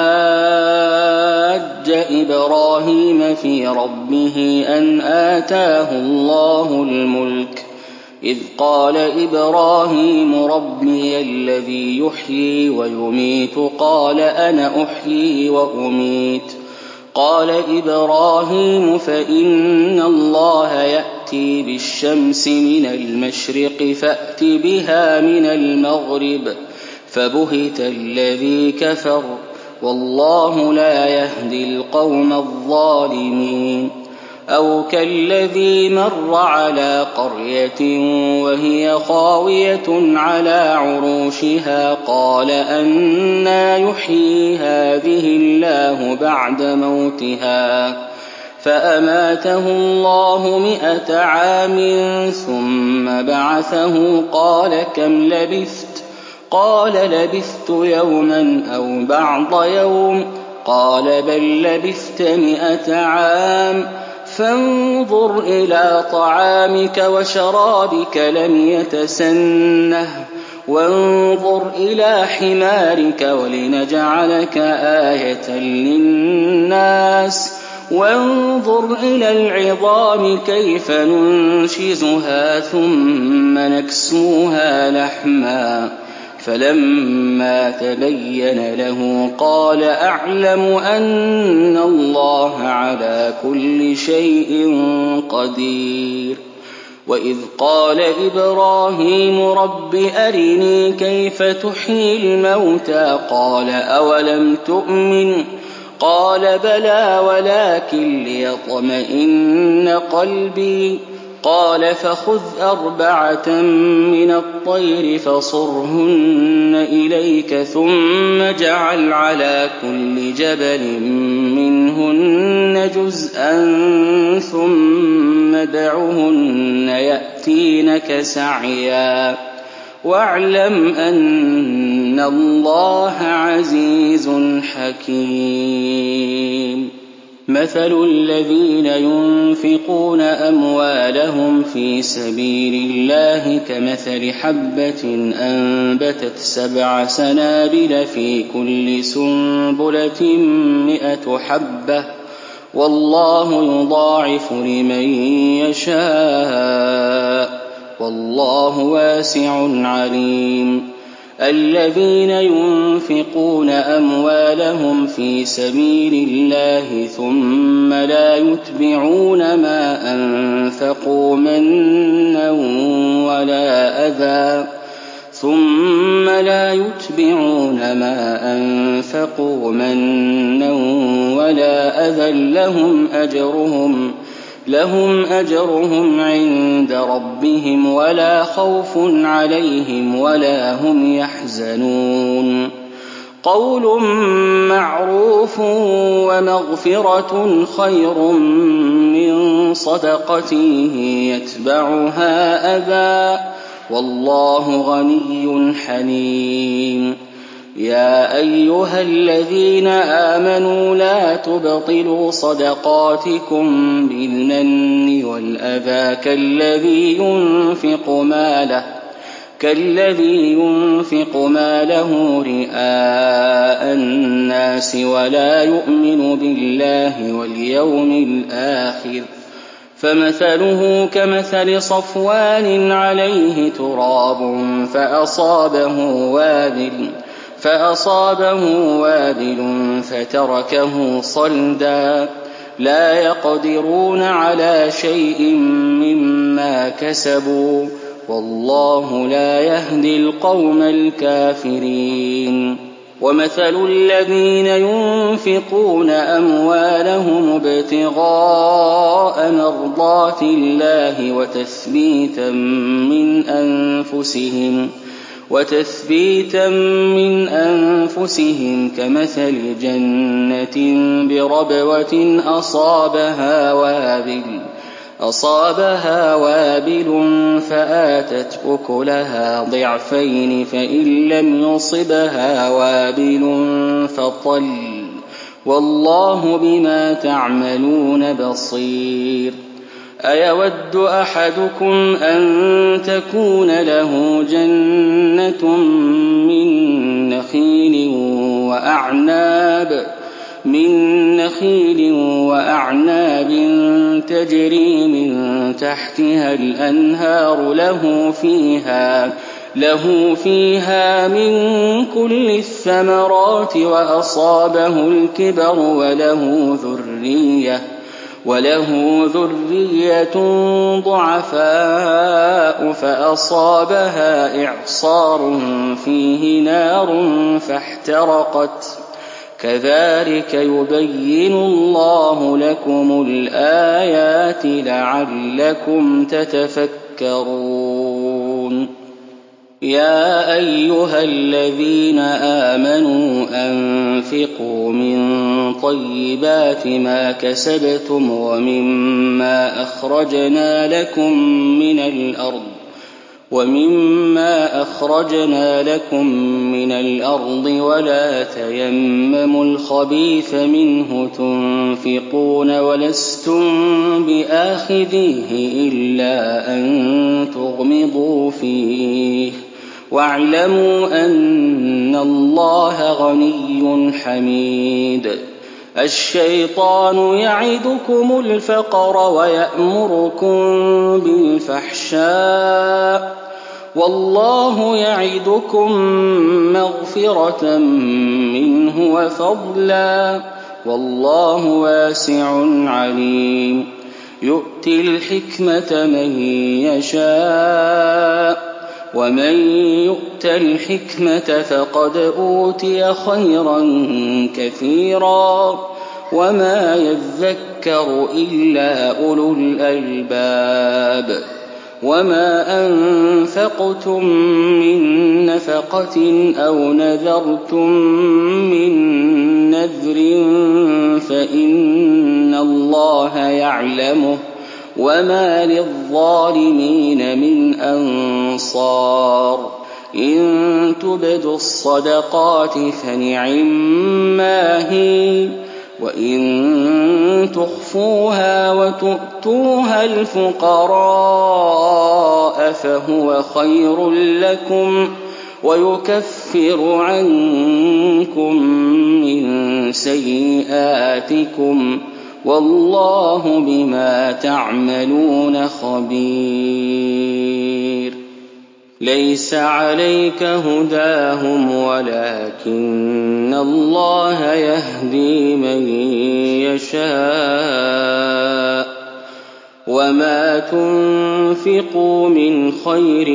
Speaker 2: حاج إبراهيم في ربه أن آتاه الله الملك إذ قال إبراهيم ربي الذي يحيي ويميت قال أنا أحيي وأميت قال إبراهيم فإن الله يأتي بالشمس من المشرق فأت بها من المغرب فبهت الذي كفر والله لا يهدي القوم الظالمين. أو كالذي مر على قرية وهي خاوية على عروشها قال أنى يحيي هذه الله بعد موتها فأماته الله مئة عام ثم بعثه قال كم لبثت قال لبثت يوما أو بعض يوم قال بل لبثت مئة عام فانظر إلى طعامك وشرابك لم يتسنه وانظر إلى حمارك ولنجعلك آية للناس وانظر إلى العظام كيف ننشزها ثم نكسوها لحما فلما تبين له قال أعلم أن الله على كل شيء قدير. وإذ قال إبراهيم رب أرني كيف تحيي الموتى قال أولم تؤمن قال بلى ولكن ليطمئن قلبي قال فخذ أربعة من الطير فصرهن إليك ثم اجعل على كل جبل منهن جزءا ثم ادعهن يأتينك سعيا واعلم أن الله عزيز حكيم. مثل الذين ينفقون أموالهم في سبيل الله كمثل حبة أنبتت سبع سنابل في كل سنبلة مئة حبة والله يضاعف لمن يشاء والله واسع عليم. الذين ينفقون أموالهم في سبيل الله ثم لا يتبعون ما أنفقوا منا ولا أذى ثم لا يتبعون ما أنفقوا منا ولا أذى لهم أجرهم لهم أجرهم عند ربهم ولا خوف عليهم ولا هم يحزنون قول معروف ومغفرة خير من صدقة يتبعها أذى والله غني حليم يا أيها الذين آمنوا لا تبطلوا صدقاتكم بالمن والأذى كالذي ينفق ماله كالذي ينفق ماله رئاء الناس ولا يؤمن بالله واليوم الآخر فمثله كمثل صفوان عليه تراب فأصابه وابل فأصابه وابل فتركه صلدا لا يقدرون على شيء مما كسبوا والله لا يهدي القوم الكافرين ومثل الذين ينفقون أموالهم ابتغاء مرضات الله وتثبيتا من أنفسهم وتثبيتا من أنفسهم كمثل جنة بربوة أصابها وابل أصابها وابل فآتت أكلها ضعفين فإن لم يصبها وابل فطل والله بما تعملون بصير أيود أحدكم أن تكون له جنة من نخيل وأعناب من نخيل وأعناب تجري من تحتها الأنهار له فيها له فيها من كل الثمرات وأصابه الكبر وله ذرية وله ذرية ضعفاء فأصابها إعصار فيه نار فاحترقت كذلك يبين الله لكم الآيات لعلكم تتفكرون يا أيها الذين آمنوا أنفقوا من طيبات ما كسبتم ومما أخرجنا لكم من الأرض ومما أخرجنا لكم من الأرض ولا تيمموا الخبيث منه تنفقون ولستم بآخذيه إلا أن تغمضوا فيه واعلموا أن الله غني حميد الشيطان يعدكم الفقر ويأمركم بالفحشاء والله يعدكم مغفرة منه وفضلا والله واسع عليم يؤتي الحكمة من يشاء ومن يؤت الحكمة فقد أوتي خيرا كثيرا وما يذكر إلا أولو الألباب وما أنفقتم من نفقة أو نذرتم من نذر فإن الله يعلمه وما للظالمين من أنصار إن تبدوا الصدقات فنعما هي وإن تخفوها وتؤتوها الفقراء فهو خير لكم ويكفر عنكم من سيئاتكم والله بما تعملون خبير ليس عليك هداهم ولكن الله يهدي من يشاء وما تنفقوا من خير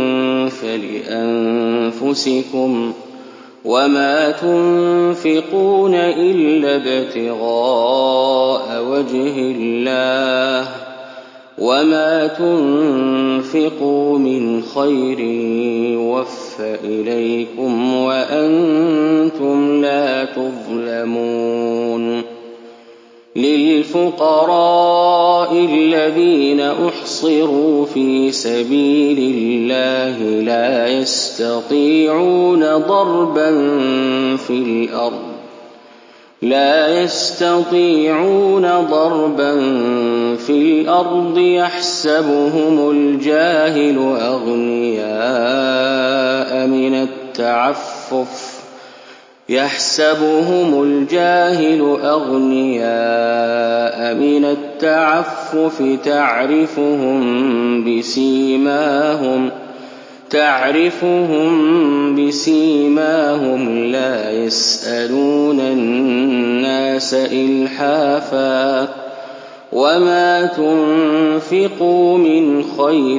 Speaker 2: فلأنفسكم وما تنفقون إلا ابتغاء وجه الله وما تنفقوا من خير يوفى إليكم وأنتم لا تظلمون للفقراء الذين أحصروا في سبيل الله لا يستطيعون ضربا في الأرض لا يستطيعون ضربا في الأرض يحسبهم الجاهل أغنياء من التعفف يحسبهم الجاهل أغنياء من التعفف تعرفهم بسيماهم تعرفهم بسيماهم لا يسألون الناس إلحافا وما تنفقوا من خير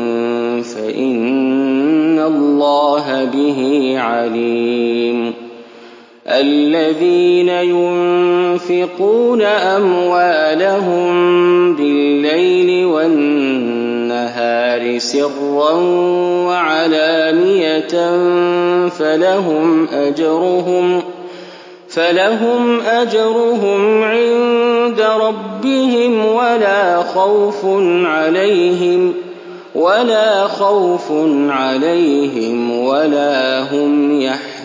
Speaker 2: فإن الله به عليم الذين ينفقون أموالهم بالليل والنهار سرا وعلانية فلهم أجرهم فلهم أجرهم عند ربهم ولا خوف عليهم ولا خوف عليهم ولا هم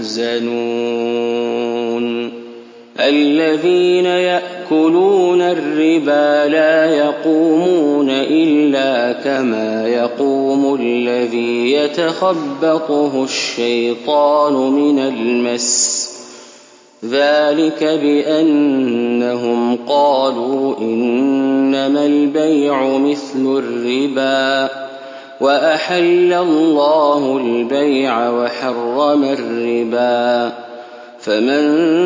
Speaker 2: يحزنون الذين يأكلون الربا لا يقومون إلا كما يقوم الذي يتخبطه الشيطان من المس ذلك بأنهم قالوا إنما البيع مثل الربا وأحل الله البيع وحرم الربا فمن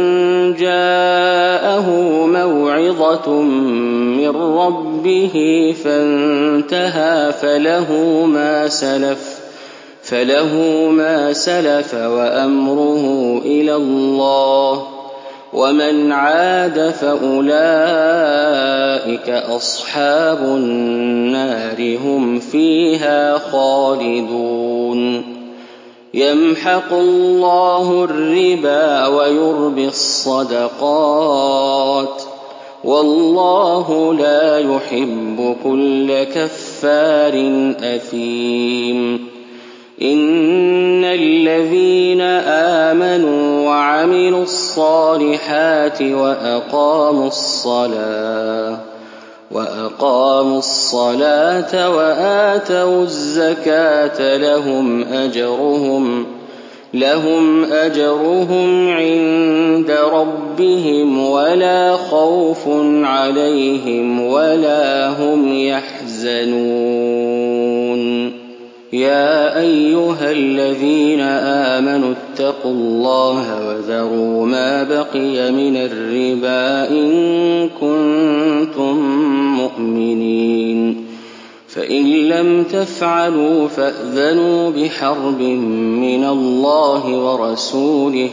Speaker 2: جاءه موعظة من ربه فانتهى فله ما سلف فله ما سلف وأمره إلى الله ومن عاد فأولئك أصحاب النار هم فيها خالدون يمحق الله الربا ويربي الصدقات والله لا يحب كل كفار أثيم إن الذين آمنوا وعملوا الصالحات وأقاموا الصلاة وأقاموا الصلاة وآتوا الزكاة لهم أجرهم لهم أجرهم عند ربهم ولا خوف عليهم ولا هم يحزنون يا أيها الذين آمنوا اتقوا الله وذروا ما بقي من الربا إن كنتم مؤمنين فإن لم تفعلوا فأذنوا بحرب من الله ورسوله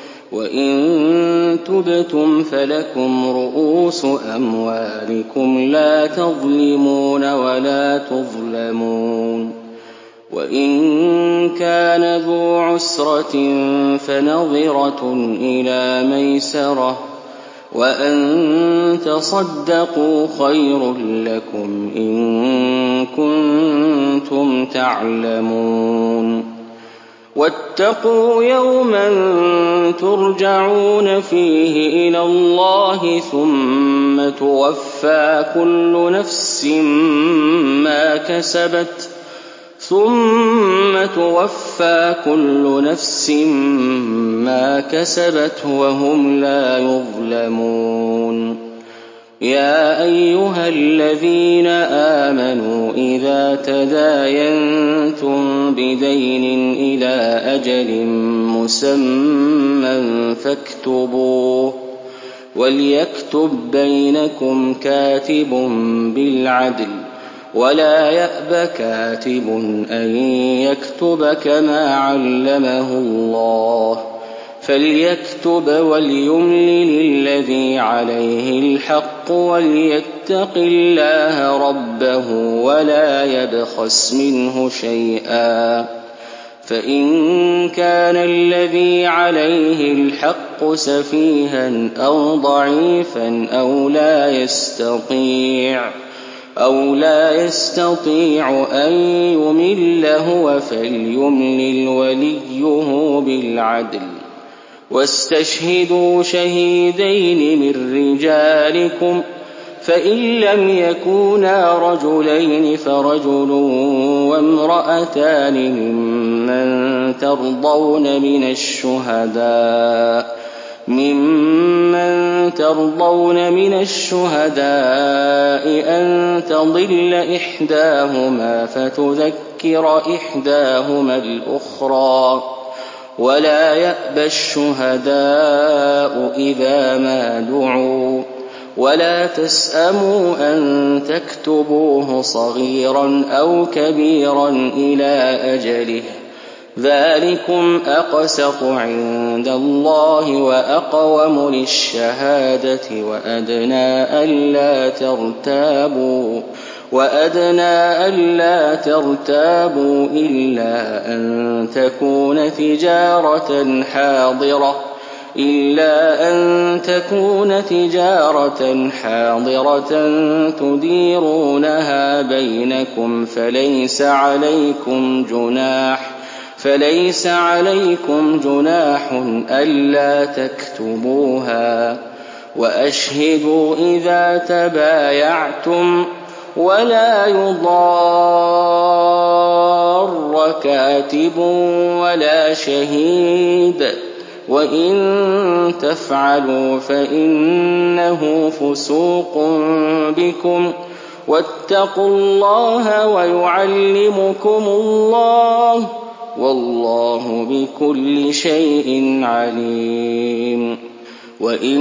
Speaker 2: وإن تبتم فلكم رؤوس أموالكم لا تظلمون ولا تظلمون وإن كان ذو عسرة فنظرة إلى ميسرة وأن تصدقوا خير لكم إن كنتم تعلمون واتقوا يوما ترجعون فيه إلى الله ثم توفى كل نفس ما كسبت ثم توفى كل نفس ما كسبت وهم لا يظلمون يا أيها الذين آمنوا إذا تداينتم بدين إلى أجل مسمى فاكتبوه وليكتب بينكم كاتب بالعدل ولا يأب كاتب أن يكتب كما علمه الله فليكتب وليملل الذي عليه الحق وليتق الله ربه ولا يبخس منه شيئا فإن كان الذي عليه الحق سفيها أو ضعيفا أو لا يستطيع أو لا يستطيع أن يمل هو فليملل وليه بالعدل واستشهدوا شهيدين من رجالكم فإن لم يكونا رجلين فرجل وامرأتان ممن ترضون من الشهداء ممن ترضون من الشهداء أن تضل إحداهما فتذكر إحداهما الأخرى ولا يأبى الشهداء إذا ما دعوا ولا تسأموا أن تكتبوه صغيرا أو كبيرا إلى أجله ذلكم أقسط عند الله وأقوم للشهادة وأدنى ألا ترتابوا وأدنى ألا ترتابوا إلا أن تكون تجارة حاضرة إلا أن تكون تجارة حاضرة تديرونها بينكم فليس عليكم جناح فليس عليكم جناح ألا تكتبوها وأشهدوا إذا تبايعتم ولا يضار كاتب ولا شهيد وإن تفعلوا فإنه فسوق بكم واتقوا الله ويعلمكم الله والله بكل شيء عليم وإن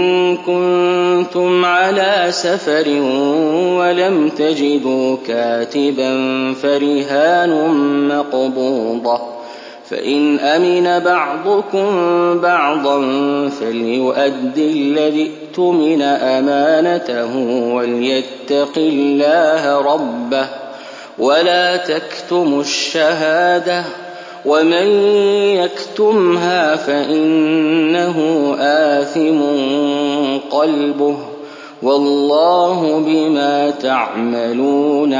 Speaker 2: كنتم على سفر ولم تجدوا كاتبا فرهان مقبوضة فإن أمن بعضكم بعضا فليؤد الذي اؤتمن أمانته وليتق الله ربه ولا تكتموا الشهادة ومن يكتمها فإنه آثم قلبه والله بما تعملون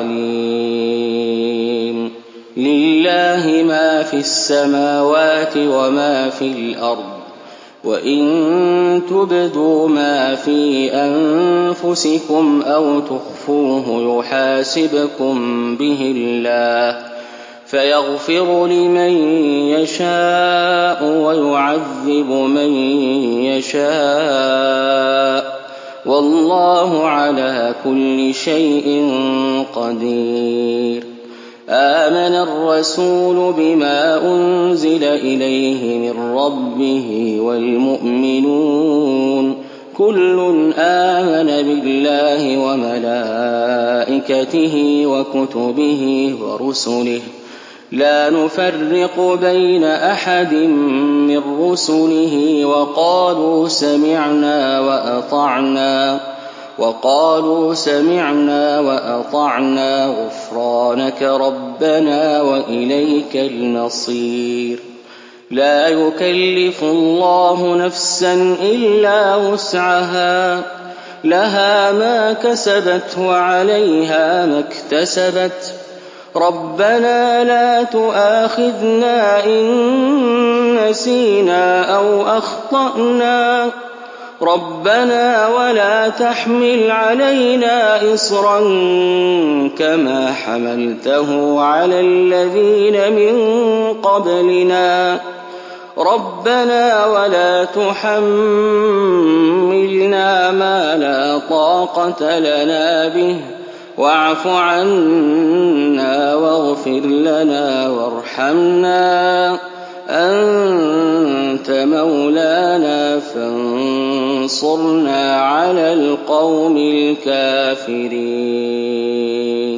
Speaker 2: عليم لله ما في السماوات وما في الأرض وإن تبدوا ما في أنفسكم أو تخفوه يحاسبكم به الله فيغفر لمن يشاء ويعذب من يشاء والله على كل شيء قدير آمن الرسول بما أنزل إليه من ربه والمؤمنون كل آمن بالله وملائكته وكتبه ورسله لا نفرق بين أحد من رسله وقالوا سمعنا وأطعنا وقالوا سمعنا وأطعنا غفرانك ربنا وإليك المصير لا يكلف الله نفسا إلا وسعها لها ما كسبت وعليها ما اكتسبت ربنا لا تؤاخذنا إن نسينا أو أخطأنا ربنا ولا تحمل علينا إصرا كما حملته على الذين من قبلنا ربنا ولا تحملنا ما لا طاقة لنا به واعف عنا واغفر لنا وارحمنا أنت مولانا فانصرنا على القوم الكافرين.